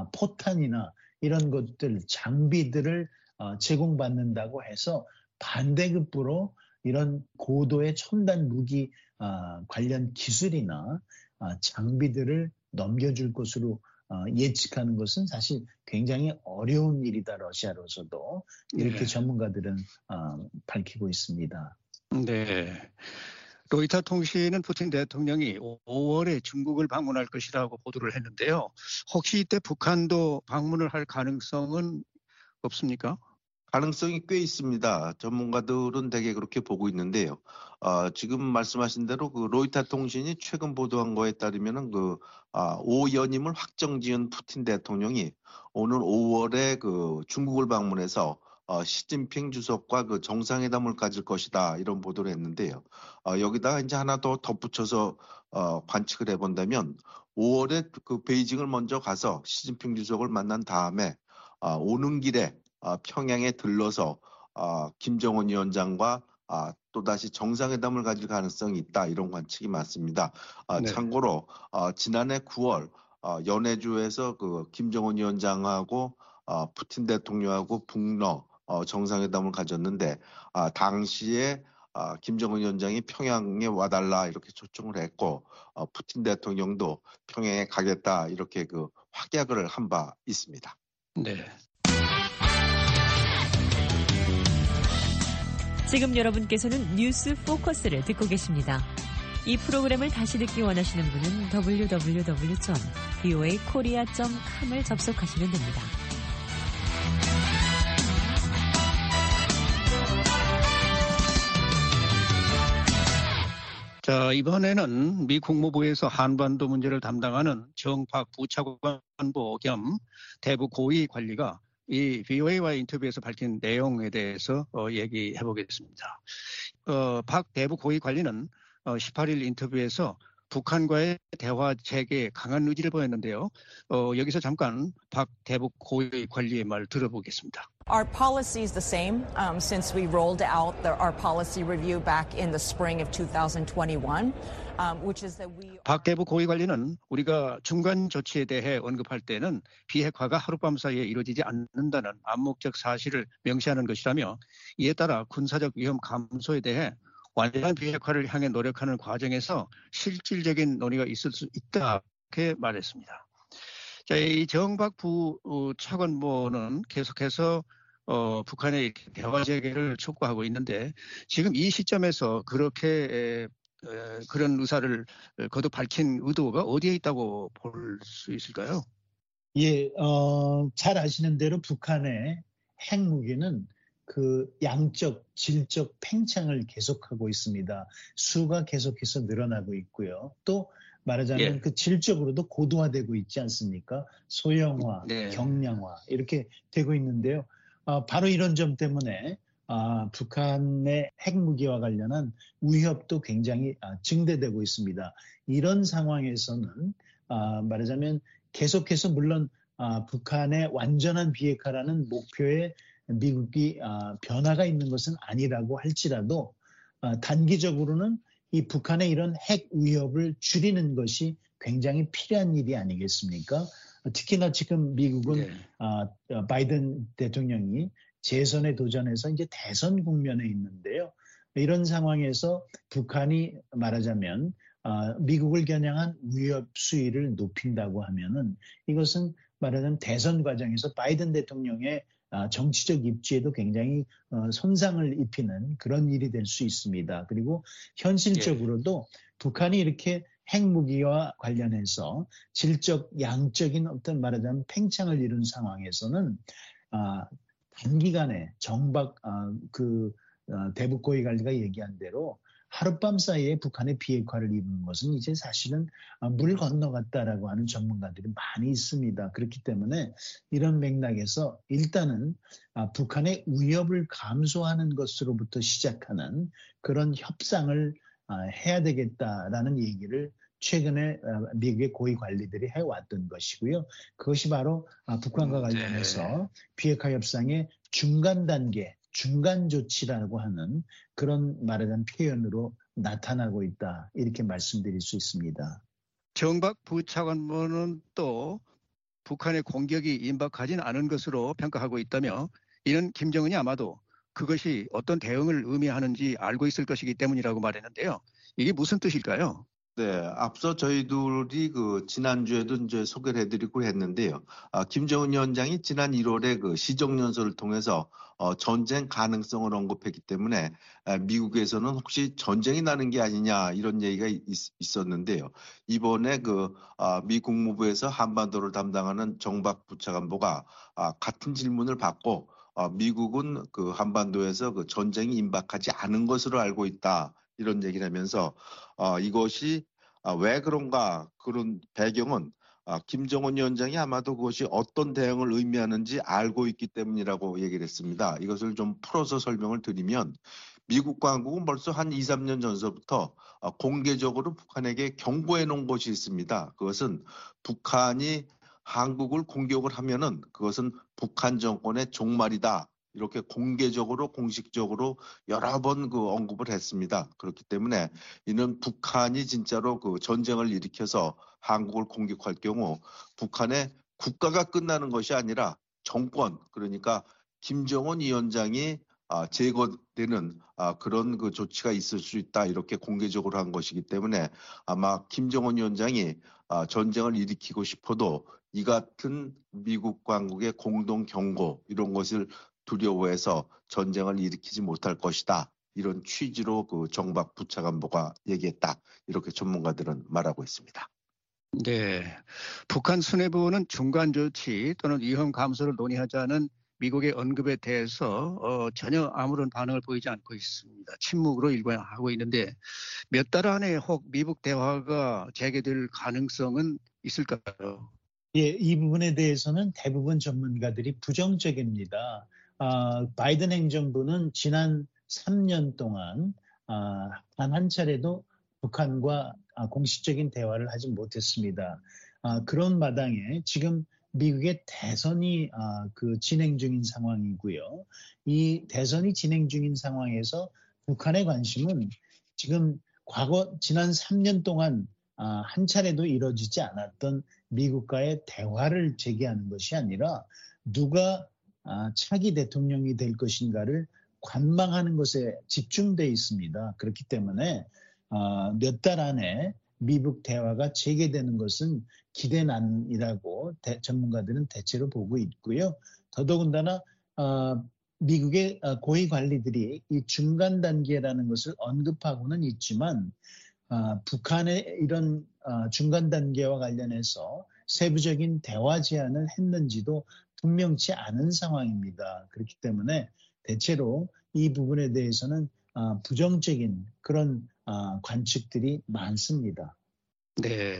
포탄이나 이런 것들, 장비들을 제공받는다고 해서 반대급부로 이런 고도의 첨단 무기 관련 기술이나 장비들을 넘겨줄 것으로 예측하는 것은 사실 굉장히 어려운 일이다. 러시아로서도 이렇게 네. 전문가들은 밝히고 있습니다. 네. 로이터 통신은 푸틴 대통령이 5월에 중국을 방문할 것이라고 보도를 했는데요. 혹시 이때 북한도 방문을 할 가능성은 없습니까? 가능성이 꽤 있습니다. 전문가들은 대개 그렇게 보고 있는데요. 지금 말씀하신 대로 그 로이터 통신이 최근 보도한 거에 따르면은 오 연임을 확정지은 푸틴 대통령이 오는 5월에 그 중국을 방문해서 시진핑 주석과 그 정상회담을 가질 것이다 이런 보도를 했는데요. 여기다가 이제 하나 더 덧붙여서 관측을 해본다면 5월에 그 베이징을 먼저 가서 시진핑 주석을 만난 다음에 오는 길에 평양에 들러서 김정은 위원장과 또다시 정상회담을 가질 가능성이 있다 이런 관측이 많습니다. 네. 참고로 지난해 9월 연해주에서 그 김정은 위원장하고 푸틴 대통령하고 북러 정상회담을 가졌는데 당시에 김정은 위원장이 평양에 와달라 이렇게 초청을 했고 푸틴 대통령도 평양에 가겠다 이렇게 그 확약을 한 바 있습니다. 네. 지금 여러분께서는 뉴스 포커스를 듣고 계십니다. 이 프로그램을 다시 듣기 원하시는 분은 www.voakorea.com을 접속하시면 됩니다. 자, 이번에는 미 국무부에서 한반도 문제를 담당하는 정박 부차관보 겸 대북 고위 관리가 이 VOA와의 인터뷰에서 밝힌 내용에 대해서 얘기해 보겠습니다. 박 대북 고위 관리는 18일 인터뷰에서 북한과의 대화 재개에 강한 의지를 보였는데요. 여기서 잠깐 박 대북 고위 관리의 말 들어보겠습니다. Our policy is the same since we rolled out our policy review back in the spring of 2021. 박 대북 고위 관리는 우리가 중간 조치에 대해 언급할 때는 비핵화가 하룻밤 사이에 이루어지지 않는다는 암묵적 사실을 명시하는 것이라며 이에 따라 군사적 위험 감소에 대해 완전한 비핵화를 향해 노력하는 과정에서 실질적인 논의가 있을 수 있다 이렇게 말했습니다. 자, 이 정박 부차관보는 계속해서 북한의 대화 재개를 촉구하고 있는데 지금 이 시점에서 그렇게 그런 의사를 거듭 밝힌 의도가 어디에 있다고 볼 수 있을까요? 예, 잘 아시는 대로 북한의 핵무기는 그 양적, 질적 팽창을 계속하고 있습니다. 수가 계속해서 늘어나고 있고요. 또 말하자면 그 질적으로도 고도화되고 있지 않습니까? 소형화, 경량화 이렇게 되고 있는데요. 바로 이런 점 때문에 북한의 핵무기와 관련한 위협도 굉장히 증대되고 있습니다. 이런 상황에서는 말하자면 계속해서 물론 북한의 완전한 비핵화라는 목표에 미국이 변화가 있는 것은 아니라고 할지라도 단기적으로는 이 북한의 이런 핵 위협을 줄이는 것이 굉장히 필요한 일이 아니겠습니까? 특히나 지금 미국은 바이든 대통령이 재선에 도전해서 이제 대선 국면에 있는데요. 이런 상황에서 북한이 말하자면 미국을 겨냥한 위협 수위를 높인다고 하면은 이것은 말하자면 대선 과정에서 바이든 대통령의 정치적 입지에도 굉장히 손상을 입히는 그런 일이 될 수 있습니다. 그리고 현실적으로도 북한이 이렇게 핵무기와 관련해서 질적, 양적인 어떤 말하자면 팽창을 이룬 상황에서는 단기간에 정박 대북 고위 관리가 얘기한 대로 하룻밤 사이에 북한의 비핵화를 이루는 것은 이제 사실은 물 건너갔다라고 하는 전문가들이 많이 있습니다. 그렇기 때문에 이런 맥락에서 일단은 북한의 위협을 감소하는 것으로부터 시작하는 그런 협상을 해야 되겠다라는 얘기를 최근에 미국의 고위 관리들이 해왔던 것이고요. 그것이 바로 북한과 관련해서 비핵화 협상의 중간 단계, 중간 조치라고 하는 그런 말하자면 표현으로 나타나고 있다. 이렇게 말씀드릴 수 있습니다. 정박 부차관보는 또 북한의 공격이 임박하진 않은 것으로 평가하고 있다며 이는 김정은이 아마도 그것이 어떤 대응을 의미하는지 알고 있을 것이기 때문이라고 말했는데요. 이게 무슨 뜻일까요? 네, 앞서 저희들이 지난주에도 이제 소개를 해드리고 했는데요. 김정은 위원장이 지난 1월에 시정연설을 통해서 전쟁 가능성을 언급했기 때문에 미국에서는 혹시 전쟁이 나는 게 아니냐 이런 얘기가 있었는데요. 이번에 미 국무부에서 한반도를 담당하는 정박 부차관보가 같은 질문을 받고 미국은 한반도에서 전쟁이 임박하지 않은 것으로 알고 있다. 이런 얘기를 하면서 이것이 왜 그런가 그런 배경은 김정은 위원장이 아마도 그것이 어떤 대응을 의미하는지 알고 있기 때문이라고 얘기를 했습니다. 이것을 좀 풀어서 설명을 드리면 미국과 한국은 벌써 한 2, 3년 전서부터 공개적으로 북한에게 경고해 놓은 것이 있습니다. 그것은 북한이 한국을 공격을 하면은 그것은 북한 정권의 종말이다. 이렇게 공개적으로 공식적으로 여러 번 언급을 했습니다. 그렇기 때문에 이는 북한이 진짜로 전쟁을 일으켜서 한국을 공격할 경우 북한의 국가가 끝나는 것이 아니라 정권, 그러니까 김정은 위원장이 제거되는 그런 조치가 있을 수 있다. 이렇게 공개적으로 한 것이기 때문에 아마 김정은 위원장이 전쟁을 일으키고 싶어도 이 같은 미국과 한국의 공동 경고 이런 것을 두려워해서 전쟁을 일으키지 못할 것이다. 이런 취지로 정박 부차관보가 얘기했다. 이렇게 전문가들은 말하고 있습니다. 네, 북한 수뇌부는 중간 조치 또는 위험 감소를 논의하자는 미국의 언급에 대해서 전혀 아무런 반응을 보이지 않고 있습니다. 침묵으로 일관하고 있는데 몇 달 안에 혹 미북 대화가 재개될 가능성은 있을까요? 예, 이 부분에 대해서는 대부분 전문가들이 부정적입니다. 바이든 행정부는 지난 3년 동안 단 한 차례도 북한과 공식적인 대화를 하지 못했습니다. 그런 마당에 지금 미국의 대선이 진행 중인 상황이고요. 이 대선이 진행 중인 상황에서 북한의 관심은 지금 지난 3년 동안 한 차례도 이루어지지 않았던 미국과의 대화를 제기하는 것이 아니라 누가 차기 대통령이 될 것인가를 관망하는 것에 집중되어 있습니다. 그렇기 때문에 몇 달 안에 미북 대화가 재개되는 것은 기대난이라고 전문가들은 대체로 보고 있고요. 더더군다나 미국의 고위 관리들이 이 중간 단계라는 것을 언급하고는 있지만 북한의 이런 중간 단계와 관련해서 세부적인 대화 제안을 했는지도 분명치 않은 상황입니다. 그렇기 때문에 대체로 이 부분에 대해서는 부정적인 그런 관측들이 많습니다. 네.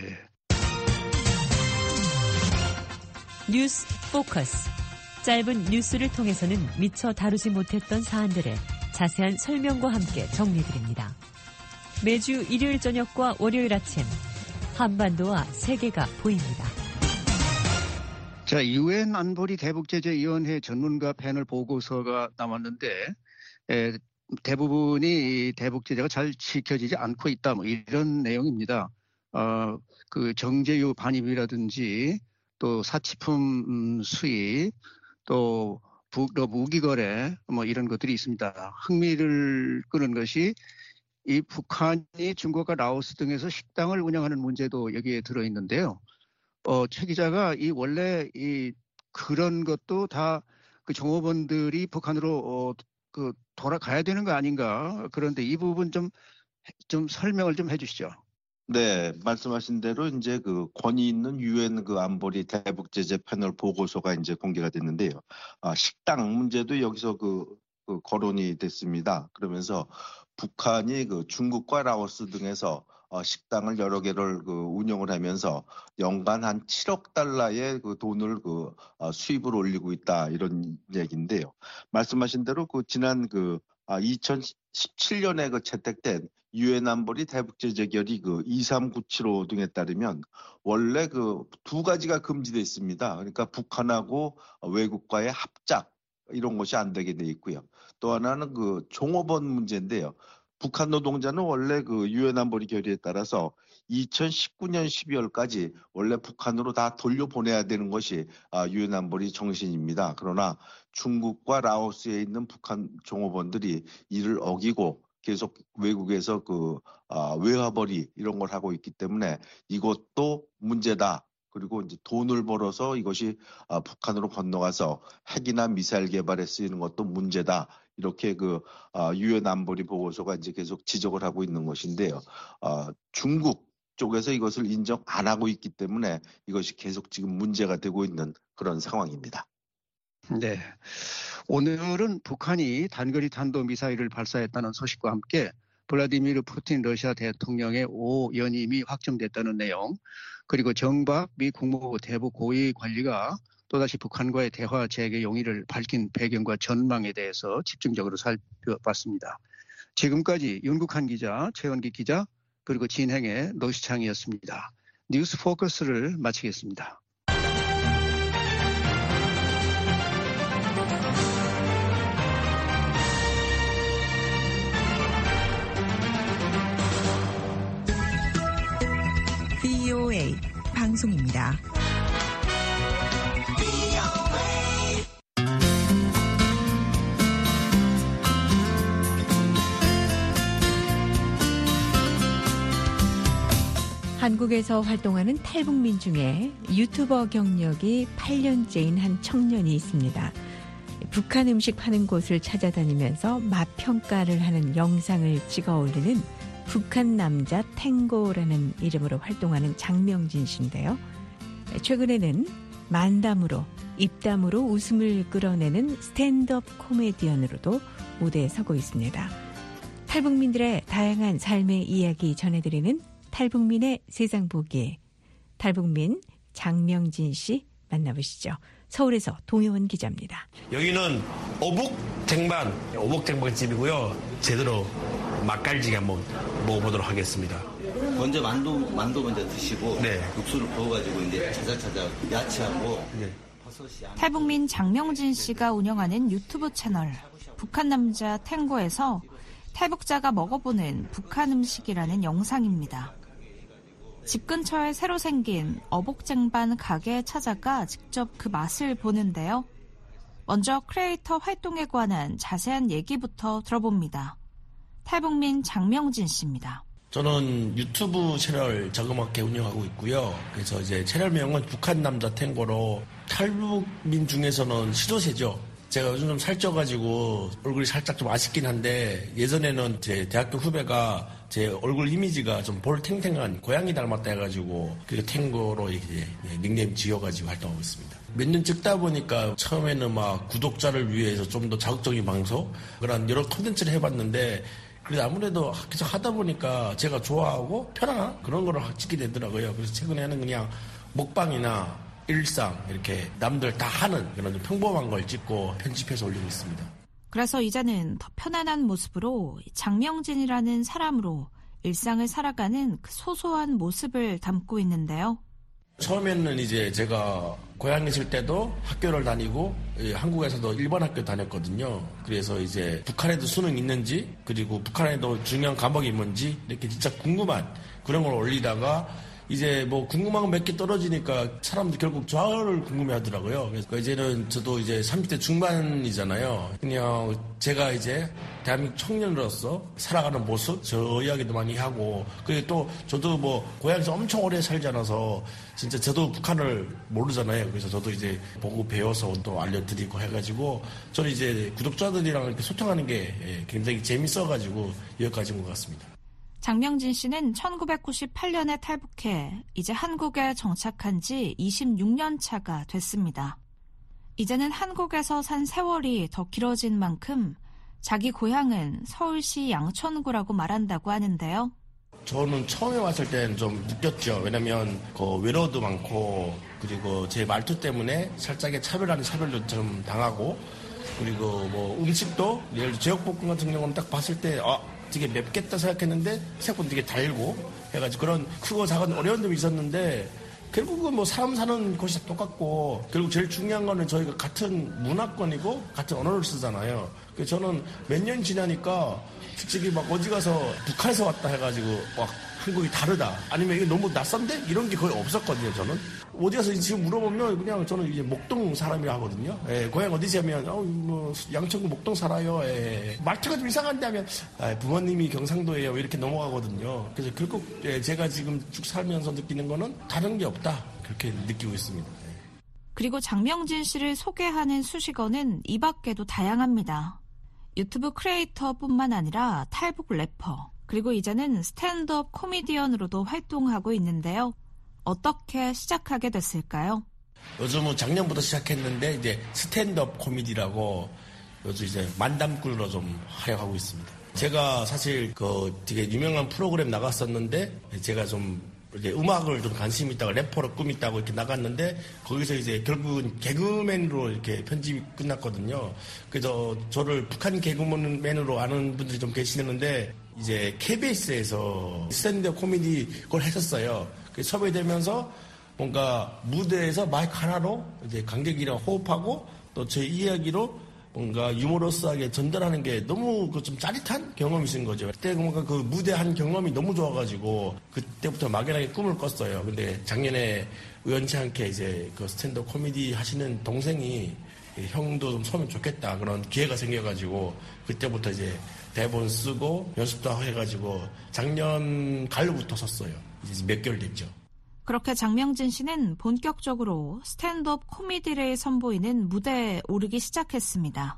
뉴스 포커스. 짧은 뉴스를 통해서는 미처 다루지 못했던 사안들을 자세한 설명과 함께 정리드립니다. 매주 일요일 저녁과 월요일 아침 한반도와 세계가 보입니다. 자, 유엔 안보리 대북제재위원회 전문가 패널 보고서가 나왔는데 대부분이 대북제재가 잘 지켜지지 않고 있다, 뭐 이런 내용입니다. 그 정제유 반입이라든지 또 사치품 수입, 또 무기 거래, 뭐 이런 것들이 있습니다. 흥미를 끄는 것이 이 북한이 중국과 라오스 등에서 식당을 운영하는 문제도 여기에 들어 있는데요. 최 기자가 원래 그런 것도 다 그 종업원들이 북한으로 돌아가야 되는 거 아닌가? 그런데 이 부분 좀 설명을 좀 해주시죠. 네, 말씀하신 대로 이제 그 권위 있는 유엔 그 안보리 대북 제재 패널 보고서가 이제 공개가 됐는데요. 식당 문제도 여기서 그 거론이 됐습니다. 그러면서 북한이 그 중국과 라오스 등에서 식당을 여러 개를 운영을 하면서 연간 한 7억 달러의 그 돈을 수입을 올리고 있다, 이런 얘기인데요. 말씀하신 대로 지난 2017년에 채택된 유엔 안보리 대북제재 결의 23975 등에 따르면 원래 두 가지가 금지돼 있습니다. 그러니까 북한하고 외국과의 합작, 이런 것이 안 되게 돼 있고요. 또 하나는 종업원 문제인데요. 북한 노동자는 원래 유엔 안보리 결의에 따라서 2019년 12월까지 원래 북한으로 다 돌려보내야 되는 것이 유엔 안보리 정신입니다. 그러나 중국과 라오스에 있는 북한 종업원들이 이를 어기고 계속 외국에서 외화벌이 이런 걸 하고 있기 때문에 이것도 문제다. 그리고 이제 돈을 벌어서 이것이 북한으로 건너가서 핵이나 미사일 개발에 쓰이는 것도 문제다. 이렇게 유엔 안보리 보고서가 이제 계속 지적을 하고 있는 것인데요. 중국 쪽에서 이것을 인정 안 하고 있기 때문에 이것이 계속 지금 문제가 되고 있는 그런 상황입니다. 네. 오늘은 북한이 단거리 탄도미사일을 발사했다는 소식과 함께 블라디미르 푸틴 러시아 대통령의 5연임이 확정됐다는 내용, 그리고 정박 미 국무부 대북 고위 관리가 또다시 북한과의 대화 재개 용의를 밝힌 배경과 전망에 대해서 집중적으로 살펴봤습니다. 지금까지 윤국한 기자, 최원기 기자, 그리고 진행의 노시창이었습니다. 뉴스 포커스를 마치겠습니다. VOA 방송입니다. 한국에서 활동하는 탈북민 중에 유튜버 경력이 8년째인 한 청년이 있습니다. 북한 음식 파는 곳을 찾아다니면서 맛 평가를 하는 영상을 찍어 올리는 북한 남자 탱고라는 이름으로 활동하는 장명진 씨인데요. 최근에는 만담으로, 입담으로 웃음을 끌어내는 스탠드업 코미디언으로도 무대에 서고 있습니다. 탈북민들의 다양한 삶의 이야기 전해드리는 탈북민의 세상 보기, 탈북민 장명진 씨 만나보시죠. 서울에서 동효원 기자입니다. 여기는 오복쟁반집이고요. 제대로 맛깔지게 한번 먹어보도록 하겠습니다. 먼저 만두 먼저 드시고, 네. 육수를 부어가지고 이제 차작차작 야채하고. 네. 탈북민 장명진 씨가 운영하는 유튜브 채널 북한 남자 탱고에서 탈북자가 먹어보는 북한 음식이라는 영상입니다. 집 근처에 새로 생긴 어복쟁반 가게에 찾아가 직접 그 맛을 보는데요. 먼저 크리에이터 활동에 관한 자세한 얘기부터 들어봅니다. 탈북민 장명진 씨입니다. 저는 유튜브 채널 자그맣게 운영하고 있고요. 그래서 이제 채널명은 북한 남자 탱고로, 탈북민 중에서는 시도세죠. 제가 요즘 좀 살쪄가지고 얼굴이 살짝 좀 아쉽긴 한데, 예전에는 제 대학교 후배가 제 얼굴 이미지가 좀 볼탱탱한 고양이 닮았다 해가지고 그 탱고로 이렇게 닉네임 지어가지고 활동하고 있습니다. 몇 년 찍다 보니까 처음에는 막 구독자를 위해서 좀 더 자극적인 방송, 그런 여러 콘텐츠를 해봤는데, 그래서 아무래도 계속 하다 보니까 제가 좋아하고 편안한 그런 거를 찍게 되더라고요. 그래서 최근에는 그냥 먹방이나 일상, 이렇게 남들 다 하는 그런 평범한 걸 찍고 편집해서 올리고 있습니다. 그래서 이제는 더 편안한 모습으로 장명진이라는 사람으로 일상을 살아가는 그 소소한 모습을 담고 있는데요. 처음에는 이제 제가 고향에 있을 때도 학교를 다니고 한국에서도 일반 학교 다녔거든요. 그래서 이제 북한에도 수능 있는지 그리고 북한에도 중요한 과목이 뭔지 이렇게 진짜 궁금한 그런 걸 올리다가 이제 뭐 궁금한 거 몇 개 떨어지니까 사람들이 결국 저를 궁금해 하더라고요. 그래서 이제는 저도 이제 30대 중반이잖아요. 그냥 제가 이제 대한민국 청년으로서 살아가는 모습, 저 이야기도 많이 하고, 그리고 또 저도 뭐 고향에서 엄청 오래 살지 않아서 진짜 저도 북한을 모르잖아요. 그래서 저도 이제 보고 배워서 또 알려드리고 해가지고 저는 이제 구독자들이랑 이렇게 소통하는 게 굉장히 재밌어가지고 여기까지 온 것 같습니다. 장명진 씨는 1998년에 탈북해 이제 한국에 정착한 지 26년 차가 됐습니다. 이제는 한국에서 산 세월이 더 길어진 만큼 자기 고향은 서울시 양천구라고 말한다고 하는데요. 저는 처음에 왔을 때는 좀 느꼈죠. 왜냐면 외로워도 많고 그리고 제 말투 때문에 살짝의 차별하는 차별도 좀 당하고 그리고 뭐 음식도 예를 들어 제육볶음 같은 경우는 딱 봤을 때 되게 맵겠다 생각했는데 생각보다 되게 달고 해가지고 그런 크고 작은 어려운 점이 있었는데 결국은 뭐 사람 사는 곳이 다 똑같고 결국 제일 중요한 거는 저희가 같은 문화권이고 같은 언어를 쓰잖아요. 그래서 저는 몇 년 지나니까 솔직히 막 어디 가서 북한에서 왔다 해가지고 막 한국이 다르다 아니면 이게 너무 낯선데 이런 게 거의 없었거든요. 저는 어디 가서 지금 물어보면 그냥 저는 이제 목동 사람이라 하거든요. 고향 어디지 하면 뭐 양천구 목동 살아요. 말투가 좀 이상한데 하면 부모님이 경상도예요 이렇게 넘어가거든요. 그래서 결국 제가 지금 쭉 살면서 느끼는 거는 다른 게 없다 그렇게 느끼고 있습니다. 그리고 장명진 씨를 소개하는 수식어는 이 밖에도 다양합니다. 유튜브 크리에이터뿐만 아니라 탈북 래퍼, 그리고 이제는 스탠드업 코미디언으로도 활동하고 있는데요. 어떻게 시작하게 됐을까요? 요즘은 작년부터 시작했는데 이제 스탠드업 코미디라고 요즘 이제 만담꾼으로 좀 활약하고 있습니다. 제가 사실 되게 유명한 프로그램 나갔었는데 제가 좀 이제 음악을 좀 관심 있다고 래퍼로 꿈 있다고 이렇게 나갔는데 거기서 이제 결국은 개그맨으로 이렇게 편집이 끝났거든요. 그래서 저를 북한 개그맨으로 아는 분들이 좀 계시는데 이제 KBS에서 스탠드업 코미디 그걸 했었어요. 그래서 섭외되면서 뭔가 무대에서 마이크 하나로 이제 관객이랑 호흡하고 또 제 이야기로 뭔가 유머러스하게 전달하는 게 너무 좀 짜릿한 경험이 있는 거죠. 그때 뭔가 그 무대 한 경험이 너무 좋아가지고 그때부터 막연하게 꿈을 꿨어요. 근데 작년에 우연치 않게 이제 그 스탠드업 코미디 하시는 동생이 형도 좀 서면 좋겠다 그런 기회가 생겨가지고 그때부터 이제 대본 쓰고 연습도 해가지고 작년 가을부터 섰어요. 이제 몇 개월 됐죠. 그렇게 장명진 씨는 본격적으로 스탠드업 코미디를 선보이는 무대에 오르기 시작했습니다.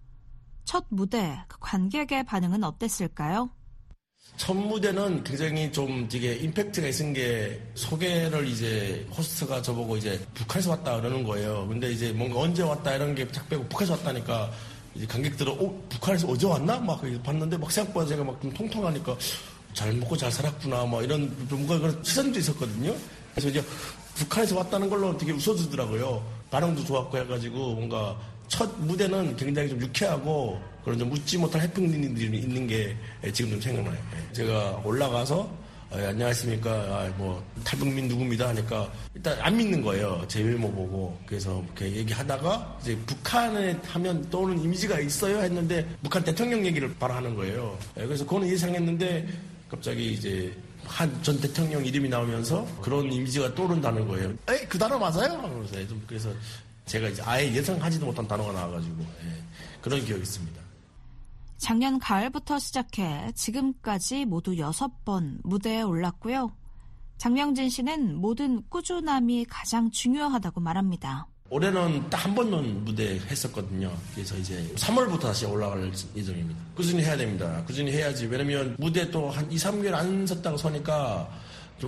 첫 무대, 그 관객의 반응은 어땠을까요? 첫 무대는 굉장히 좀 되게 임팩트가 있은 게 소개를 이제 호스트가 저보고 이제 북한에서 왔다 그러는 거예요. 근데 이제 뭔가 언제 왔다 이런 게 딱 빼고 북한에서 왔다니까 이제 관객들은 북한에서 어제 왔나? 막 봤는데 막 생각보다 제가 막 좀 통통하니까 잘 먹고 잘 살았구나 뭐 이런 뭔가 그런 시선도 있었거든요. 그래서 이제 북한에서 왔다는 걸로 되게 웃어주더라고요. 반응도 좋았고 해가지고 뭔가 첫 무대는 굉장히 좀 유쾌하고 그런 좀 웃지 못할 해프닝들이 있는 게 지금 좀 생각나요. 제가 올라가서 안녕하십니까 뭐 탈북민 누구입니다 하니까 일단 안 믿는 거예요. 제 외모 보고. 그래서 이렇게 얘기하다가 이제 북한에 하면 떠오르는 이미지가 있어요 했는데 북한 대통령 얘기를 바로 하는 거예요. 그래서 그거는 예상했는데 갑자기 이제 한 전 대통령 이름이 나오면서 그런 이미지가 떠오른다는 거예요. 그 단어 맞아요? 그래서 제가 이제 아예 예상하지도 못한 단어가 나와가지고 그런 기억이 있습니다. 작년 가을부터 시작해 지금까지 모두 6번 무대에 올랐고요. 장명진 씨는 모든 꾸준함이 가장 중요하다고 말합니다. 올해는 딱 한 번은 무대 했었거든요. 그래서 이제 3월부터 다시 올라갈 예정입니다. 꾸준히 해야 됩니다. 꾸준히 해야지. 왜냐면 무대 또 한 2, 3개월 안 섰다고 서니까 좀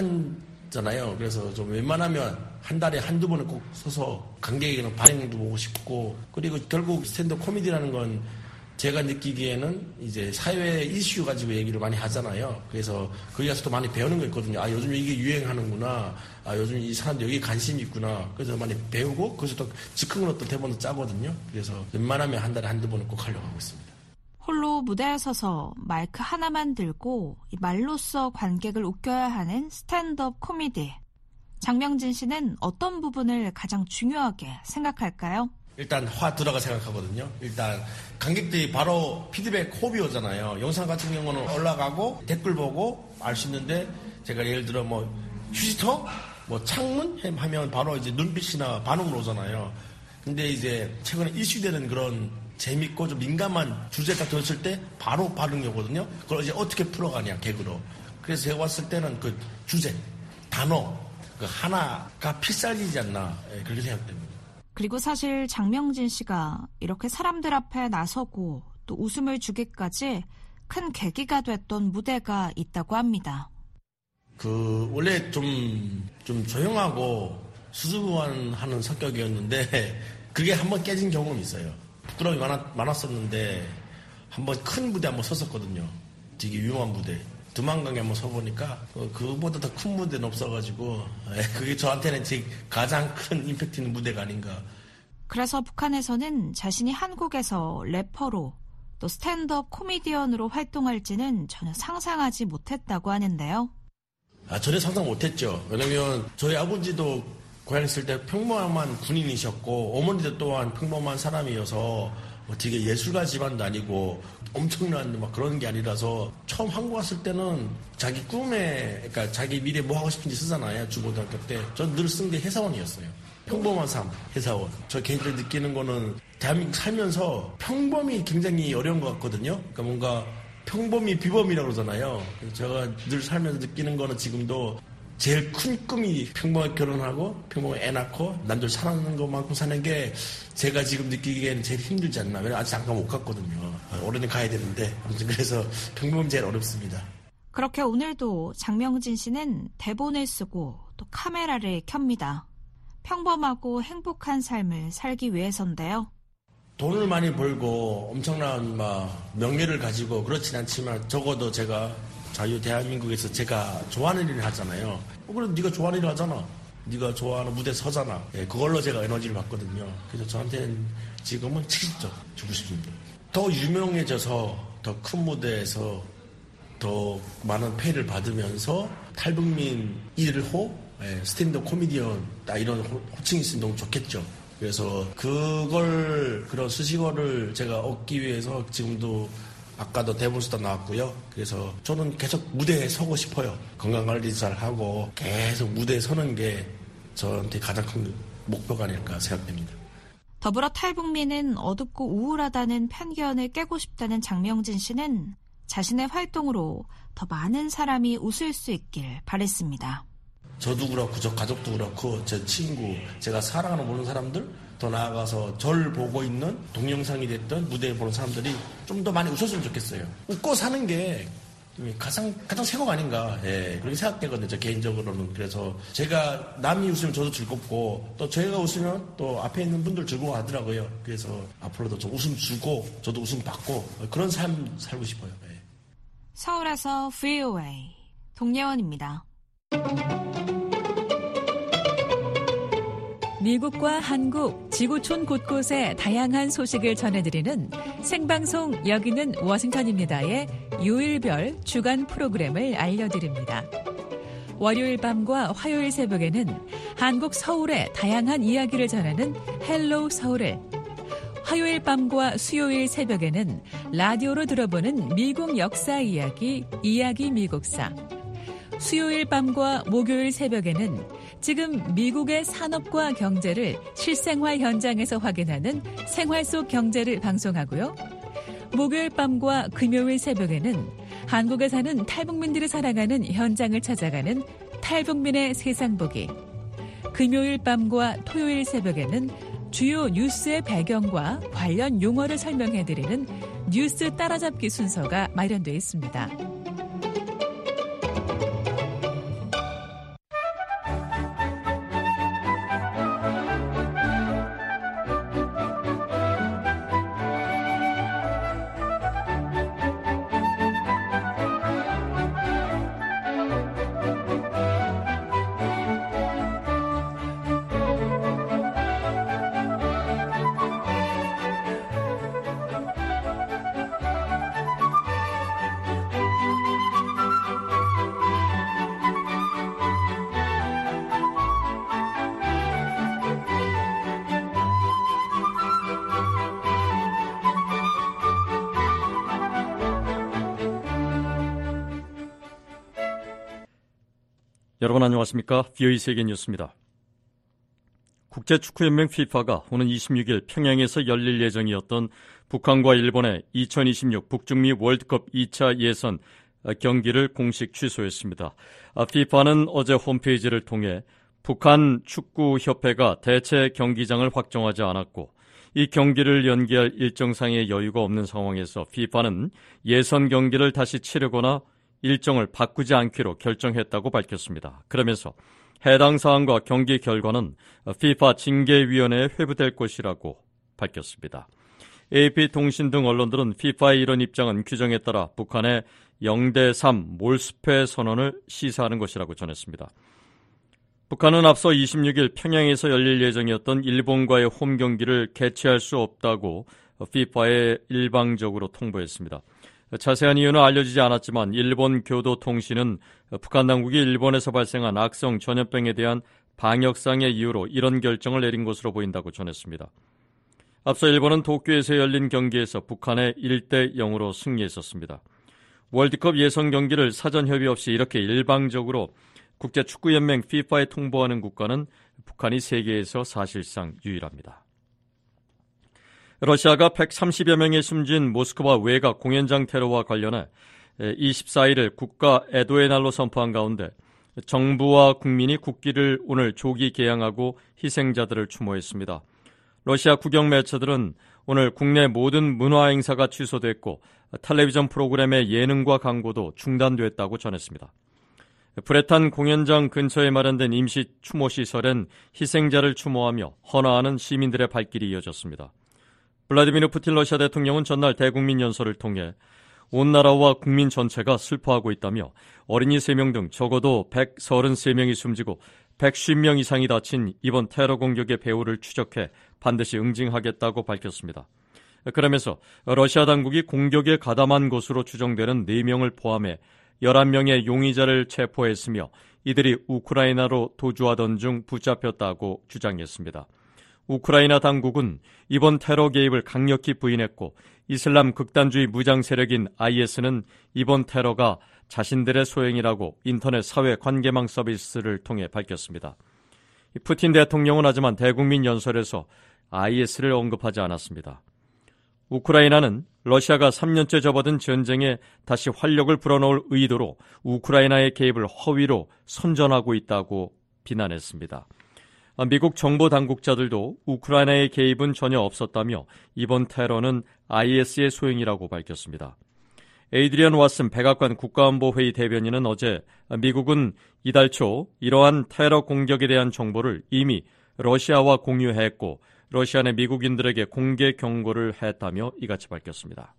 어색하잖아요. 그래서 좀 웬만하면 한 달에 한두 번은 꼭 서서 관객에게는 반응도 보고 싶고 그리고 결국 스탠드업 코미디라는 건 제가 느끼기에는 이제 사회 이슈 가지고 얘기를 많이 하잖아요. 그래서 거기 가서 또 많이 배우는 거 있거든요. 요즘 이게 유행하는구나. 요즘 이 사람들 여기 관심이 있구나. 그래서 많이 배우고 거기서 또 즉흥으로 또 대본도 짜거든요. 그래서 웬만하면 한 달에 한두 번은 꼭 하려고 하고 있습니다. 홀로 무대에 서서 마이크 하나만 들고 말로써 관객을 웃겨야 하는 스탠드업 코미디. 장명진 씨는 어떤 부분을 가장 중요하게 생각할까요? 일단 화 들어가 생각하거든요. 일단 관객들이 바로 피드백 호흡이 오잖아요. 영상 같은 경우는 올라가고 댓글 보고 알 수 있는데 제가 예를 들어 뭐 휴지통, 뭐 창문 하면 바로 이제 눈빛이나 반응으로 오잖아요. 근데 이제 최근에 이슈되는 그런 재밌고 좀 민감한 주제가 들었을 때 바로 반응이 오거든요. 그걸 이제 어떻게 풀어가냐 개그로. 그래서 제가 봤을 때는 그 주제, 단어 그 하나가 필살기지 않나 그렇게 생각됩니다. 그리고 사실 장명진 씨가 이렇게 사람들 앞에 나서고 또 웃음을 주기까지 큰 계기가 됐던 무대가 있다고 합니다. 원래 좀 조용하고 수줍어하는 성격이었는데 그게 한번 깨진 경험이 있어요. 부끄러움이 많았었는데 한번 큰 무대 한번 섰었거든요. 되게 유명한 무대. 두만강에 한번 서보니까 그거보다 더 큰 무대는 없어가지고 그게 저한테는 가장 큰 임팩트 있는 무대가 아닌가. 그래서 북한에서는 자신이 한국에서 래퍼로 또 스탠드업 코미디언으로 활동할지는 전혀 상상하지 못했다고 하는데요. 전혀 상상 못했죠. 왜냐면 저희 아버지도 고향 있을 때 평범한 군인이셨고 어머니도 또한 평범한 사람이어서 되게 예술가 집안도 아니고 엄청난 막 그런 게 아니라서 처음 한국 왔을 때는 자기 꿈에 그러니까 자기 미래 뭐 하고 싶은지 쓰잖아요. 중고등학교 때. 전 늘 쓴 게 회사원이었어요. 평범한 삶, 회사원. 저 개인적으로 느끼는 거는 대한민국 살면서 평범이 굉장히 어려운 것 같거든요. 그러니까 뭔가 평범이 비범이라고 그러잖아요. 제가 늘 살면서 느끼는 거는 지금도 제일 큰 꿈이 평범하게 결혼하고 평범하게 애 낳고 남들 사는 것만큼 사는 게 제가 지금 느끼기에는 제일 힘들지 않나. 왜냐면 아직 잠깐 못 갔거든요. 올해는 가야 되는데 아무튼 그래서 평범이 제일 어렵습니다. 그렇게 오늘도 장명진 씨는 대본을 쓰고 또 카메라를 켭니다. 평범하고 행복한 삶을 살기 위해서인데요. 돈을 많이 벌고 엄청난 명예를 가지고 그렇진 않지만 적어도 제가 대한민국에서 제가 좋아하는 일을 하잖아요. 그럼 네가 좋아하는 일을 하잖아. 네가 좋아하는 무대에 서잖아. 그걸로 제가 에너지를 받거든요. 그래서 저한테는 지금은 70점 주고 싶습니다. 더 유명해져서 더 큰 무대에서 더 많은 페이를 받으면서 탈북민 1호 스탠드업 코미디언 이런 호칭이 있으면 너무 좋겠죠. 그래서 그런 수식어를 제가 얻기 위해서 지금도 아까도 대본 쓰다 나왔고요. 그래서 저는 계속 무대에 서고 싶어요. 건강관리 잘 하고 계속 무대에 서는 게 저한테 가장 큰 목표가 아닐까 생각됩니다. 더불어 탈북민은 어둡고 우울하다는 편견을 깨고 싶다는 장명진 씨는 자신의 활동으로 더 많은 사람이 웃을 수 있길 바랬습니다. 저도 그렇고 저 가족도 그렇고 제 친구 제가 사랑하는 모르는 사람들 더 나아가서 절 보고 있는 동영상이 됐던 무대에 보는 사람들이 좀 더 많이 웃었으면 좋겠어요. 웃고 사는 게 가장 최고가 아닌가 그렇게 생각되거든요. 저 개인적으로는. 그래서 제가 남이 웃으면 저도 즐겁고 또 제가 웃으면 또 앞에 있는 분들 즐거워하더라고요. 그래서 앞으로도 좀 웃음 주고 저도 웃음 받고 그런 삶 살고 싶어요. 서울에서 VOA 동예원입니다. 미국과 한국, 지구촌 곳곳의 다양한 소식을 전해드리는 생방송 여기는 워싱턴입니다의 요일별 주간 프로그램을 알려드립니다. 월요일 밤과 화요일 새벽에는 한국 서울의 다양한 이야기를 전하는 헬로우 서울을, 화요일 밤과 수요일 새벽에는 라디오로 들어보는 미국 역사 이야기 미국사, 수요일 밤과 목요일 새벽에는 지금 미국의 산업과 경제를 실생활 현장에서 확인하는 생활 속 경제를 방송하고요. 목요일 밤과 금요일 새벽에는 한국에 사는 탈북민들이 살아가는 현장을 찾아가는 탈북민의 세상 보기. 금요일 밤과 토요일 새벽에는 주요 뉴스의 배경과 관련 용어를 설명해드리는 뉴스 따라잡기 순서가 마련되어 있습니다. 여러분 안녕하십니까? VOA 세계 뉴스입니다. 국제축구연맹 FIFA가 오는 26일 평양에서 열릴 예정이었던 북한과 일본의 2026 북중미 월드컵 2차 예선 경기를 공식 취소했습니다. FIFA는 어제 홈페이지를 통해 북한 축구협회가 대체 경기장을 확정하지 않았고 이 경기를 연기할 일정상의 여유가 없는 상황에서 FIFA는 예선 경기를 다시 치르거나 일정을 바꾸지 않기로 결정했다고 밝혔습니다. 그러면서 해당 사항과 경기 결과는 FIFA 징계위원회에 회부될 것이라고 밝혔습니다. AP통신 등 언론들은 FIFA의 이런 입장은 규정에 따라 북한의 0대3 몰수패 선언을 시사하는 것이라고 전했습니다. 북한은 앞서 26일 평양에서 열릴 예정이었던 일본과의 홈 경기를 개최할 수 없다고 FIFA에 일방적으로 통보했습니다. 자세한 이유는 알려지지 않았지만 일본 교도통신은 북한 당국이 일본에서 발생한 악성 전염병에 대한 방역상의 이유로 이런 결정을 내린 것으로 보인다고 전했습니다. 앞서 일본은 도쿄에서 열린 경기에서 북한의 1대0으로 승리했었습니다. 월드컵 예선 경기를 사전 협의 없이 이렇게 일방적으로 국제축구연맹 FIFA에 통보하는 국가는 북한이 세계에서 사실상 유일합니다. 러시아가 130여 명이 숨진 모스크바 외곽 공연장 테러와 관련해 24일을 국가 애도의 날로 선포한 가운데 정부와 국민이 국기를 오늘 조기 개양하고 희생자들을 추모했습니다. 러시아 국영 매체들은 오늘 국내 모든 문화 행사가 취소됐고 텔레비전 프로그램의 예능과 광고도 중단됐다고 전했습니다. 불에 탄 공연장 근처에 마련된 임시 추모시설엔 희생자를 추모하며 헌화하는 시민들의 발길이 이어졌습니다. 블라디미르 푸틴 러시아 대통령은 전날 대국민 연설을 통해 온 나라와 국민 전체가 슬퍼하고 있다며 어린이 3명 등 적어도 133명이 숨지고 150명 이상이 다친 이번 테러 공격의 배후를 추적해 반드시 응징하겠다고 밝혔습니다. 그러면서 러시아 당국이 공격에 가담한 것으로 추정되는 4명을 포함해 11명의 용의자를 체포했으며 이들이 우크라이나로 도주하던 중 붙잡혔다고 주장했습니다. 우크라이나 당국은 이번 테러 개입을 강력히 부인했고 이슬람 극단주의 무장 세력인 IS는 이번 테러가 자신들의 소행이라고 인터넷 사회 관계망 서비스를 통해 밝혔습니다. 푸틴 대통령은 하지만 대국민 연설에서 IS를 언급하지 않았습니다. 우크라이나는 러시아가 3년째 접어든 전쟁에 다시 활력을 불어넣을 의도로 우크라이나의 개입을 허위로 선전하고 있다고 비난했습니다. 미국 정보 당국자들도 우크라이나의 개입은 전혀 없었다며 이번 테러는 IS의 소행이라고 밝혔습니다. 에이드리언 왓슨 백악관 국가안보회의 대변인은 어제 미국은 이달 초 이러한 테러 공격에 대한 정보를 이미 러시아와 공유했고 러시아 내 미국인들에게 공개 경고를 했다며 이같이 밝혔습니다.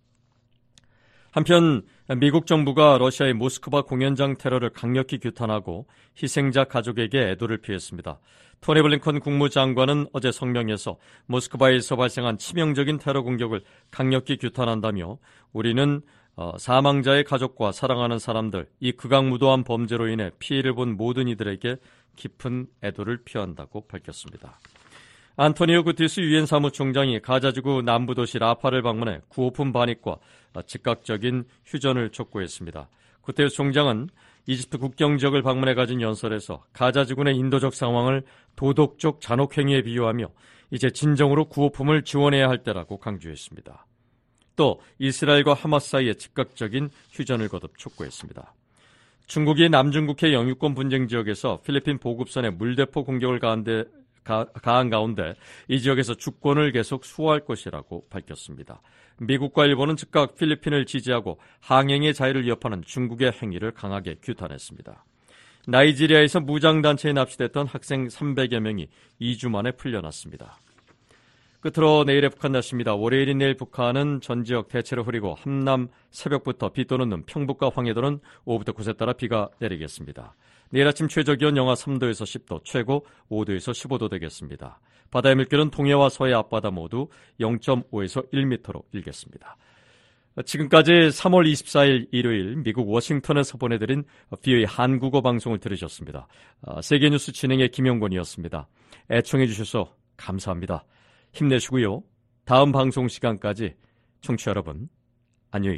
한편 미국 정부가 러시아의 모스크바 공연장 테러를 강력히 규탄하고 희생자 가족에게 애도를 표했습니다. 토니 블링컨 국무장관은 어제 성명에서 모스크바에서 발생한 치명적인 테러 공격을 강력히 규탄한다며 우리는 사망자의 가족과 사랑하는 사람들, 이 극악무도한 범죄로 인해 피해를 본 모든 이들에게 깊은 애도를 표한다고 밝혔습니다. 안토니오 구테르스 유엔 사무총장이 가자지구 남부도시 라파를 방문해 구호품 반입과 즉각적인 휴전을 촉구했습니다. 구테르스 총장은 이집트 국경 지역을 방문해 가진 연설에서 가자지구 내 인도적 상황을 도덕적 잔혹행위에 비유하며 이제 진정으로 구호품을 지원해야 할 때라고 강조했습니다. 또 이스라엘과 하마스 사이에 즉각적인 휴전을 거듭 촉구했습니다. 중국이 남중국해 영유권 분쟁 지역에서 필리핀 보급선에 물대포 공격을 가한 가운데 이 지역에서 주권을 계속 수호할 것이라고 밝혔습니다. 미국과 일본은 즉각 필리핀을 지지하고 항행의 자유를 위협하는 중국의 행위를 강하게 규탄했습니다. 나이지리아에서 무장단체에 납치됐던 학생 300여 명이 2주 만에 풀려났습니다. 끝으로 내일의 북한 날씨입니다. 월요일인 내일 북한은 전 지역 대체로 흐리고 함남 새벽부터 비 또는 눈, 평북과 황해도는 오후부터 곳에 따라 비가 내리겠습니다. 내일 아침 최저기온 영하 3도에서 10도, 최고 5도에서 15도 되겠습니다. 바다의 물결은 동해와 서해 앞바다 모두 0.5에서 1m로 일겠습니다. 지금까지 3월 24일 일요일 미국 워싱턴에서 보내드린 VOA 한국어 방송을 들으셨습니다. 세계뉴스 진행의 김영권이었습니다. 애청해 주셔서 감사합니다. 힘내시고요. 다음 방송 시간까지 청취자 여러분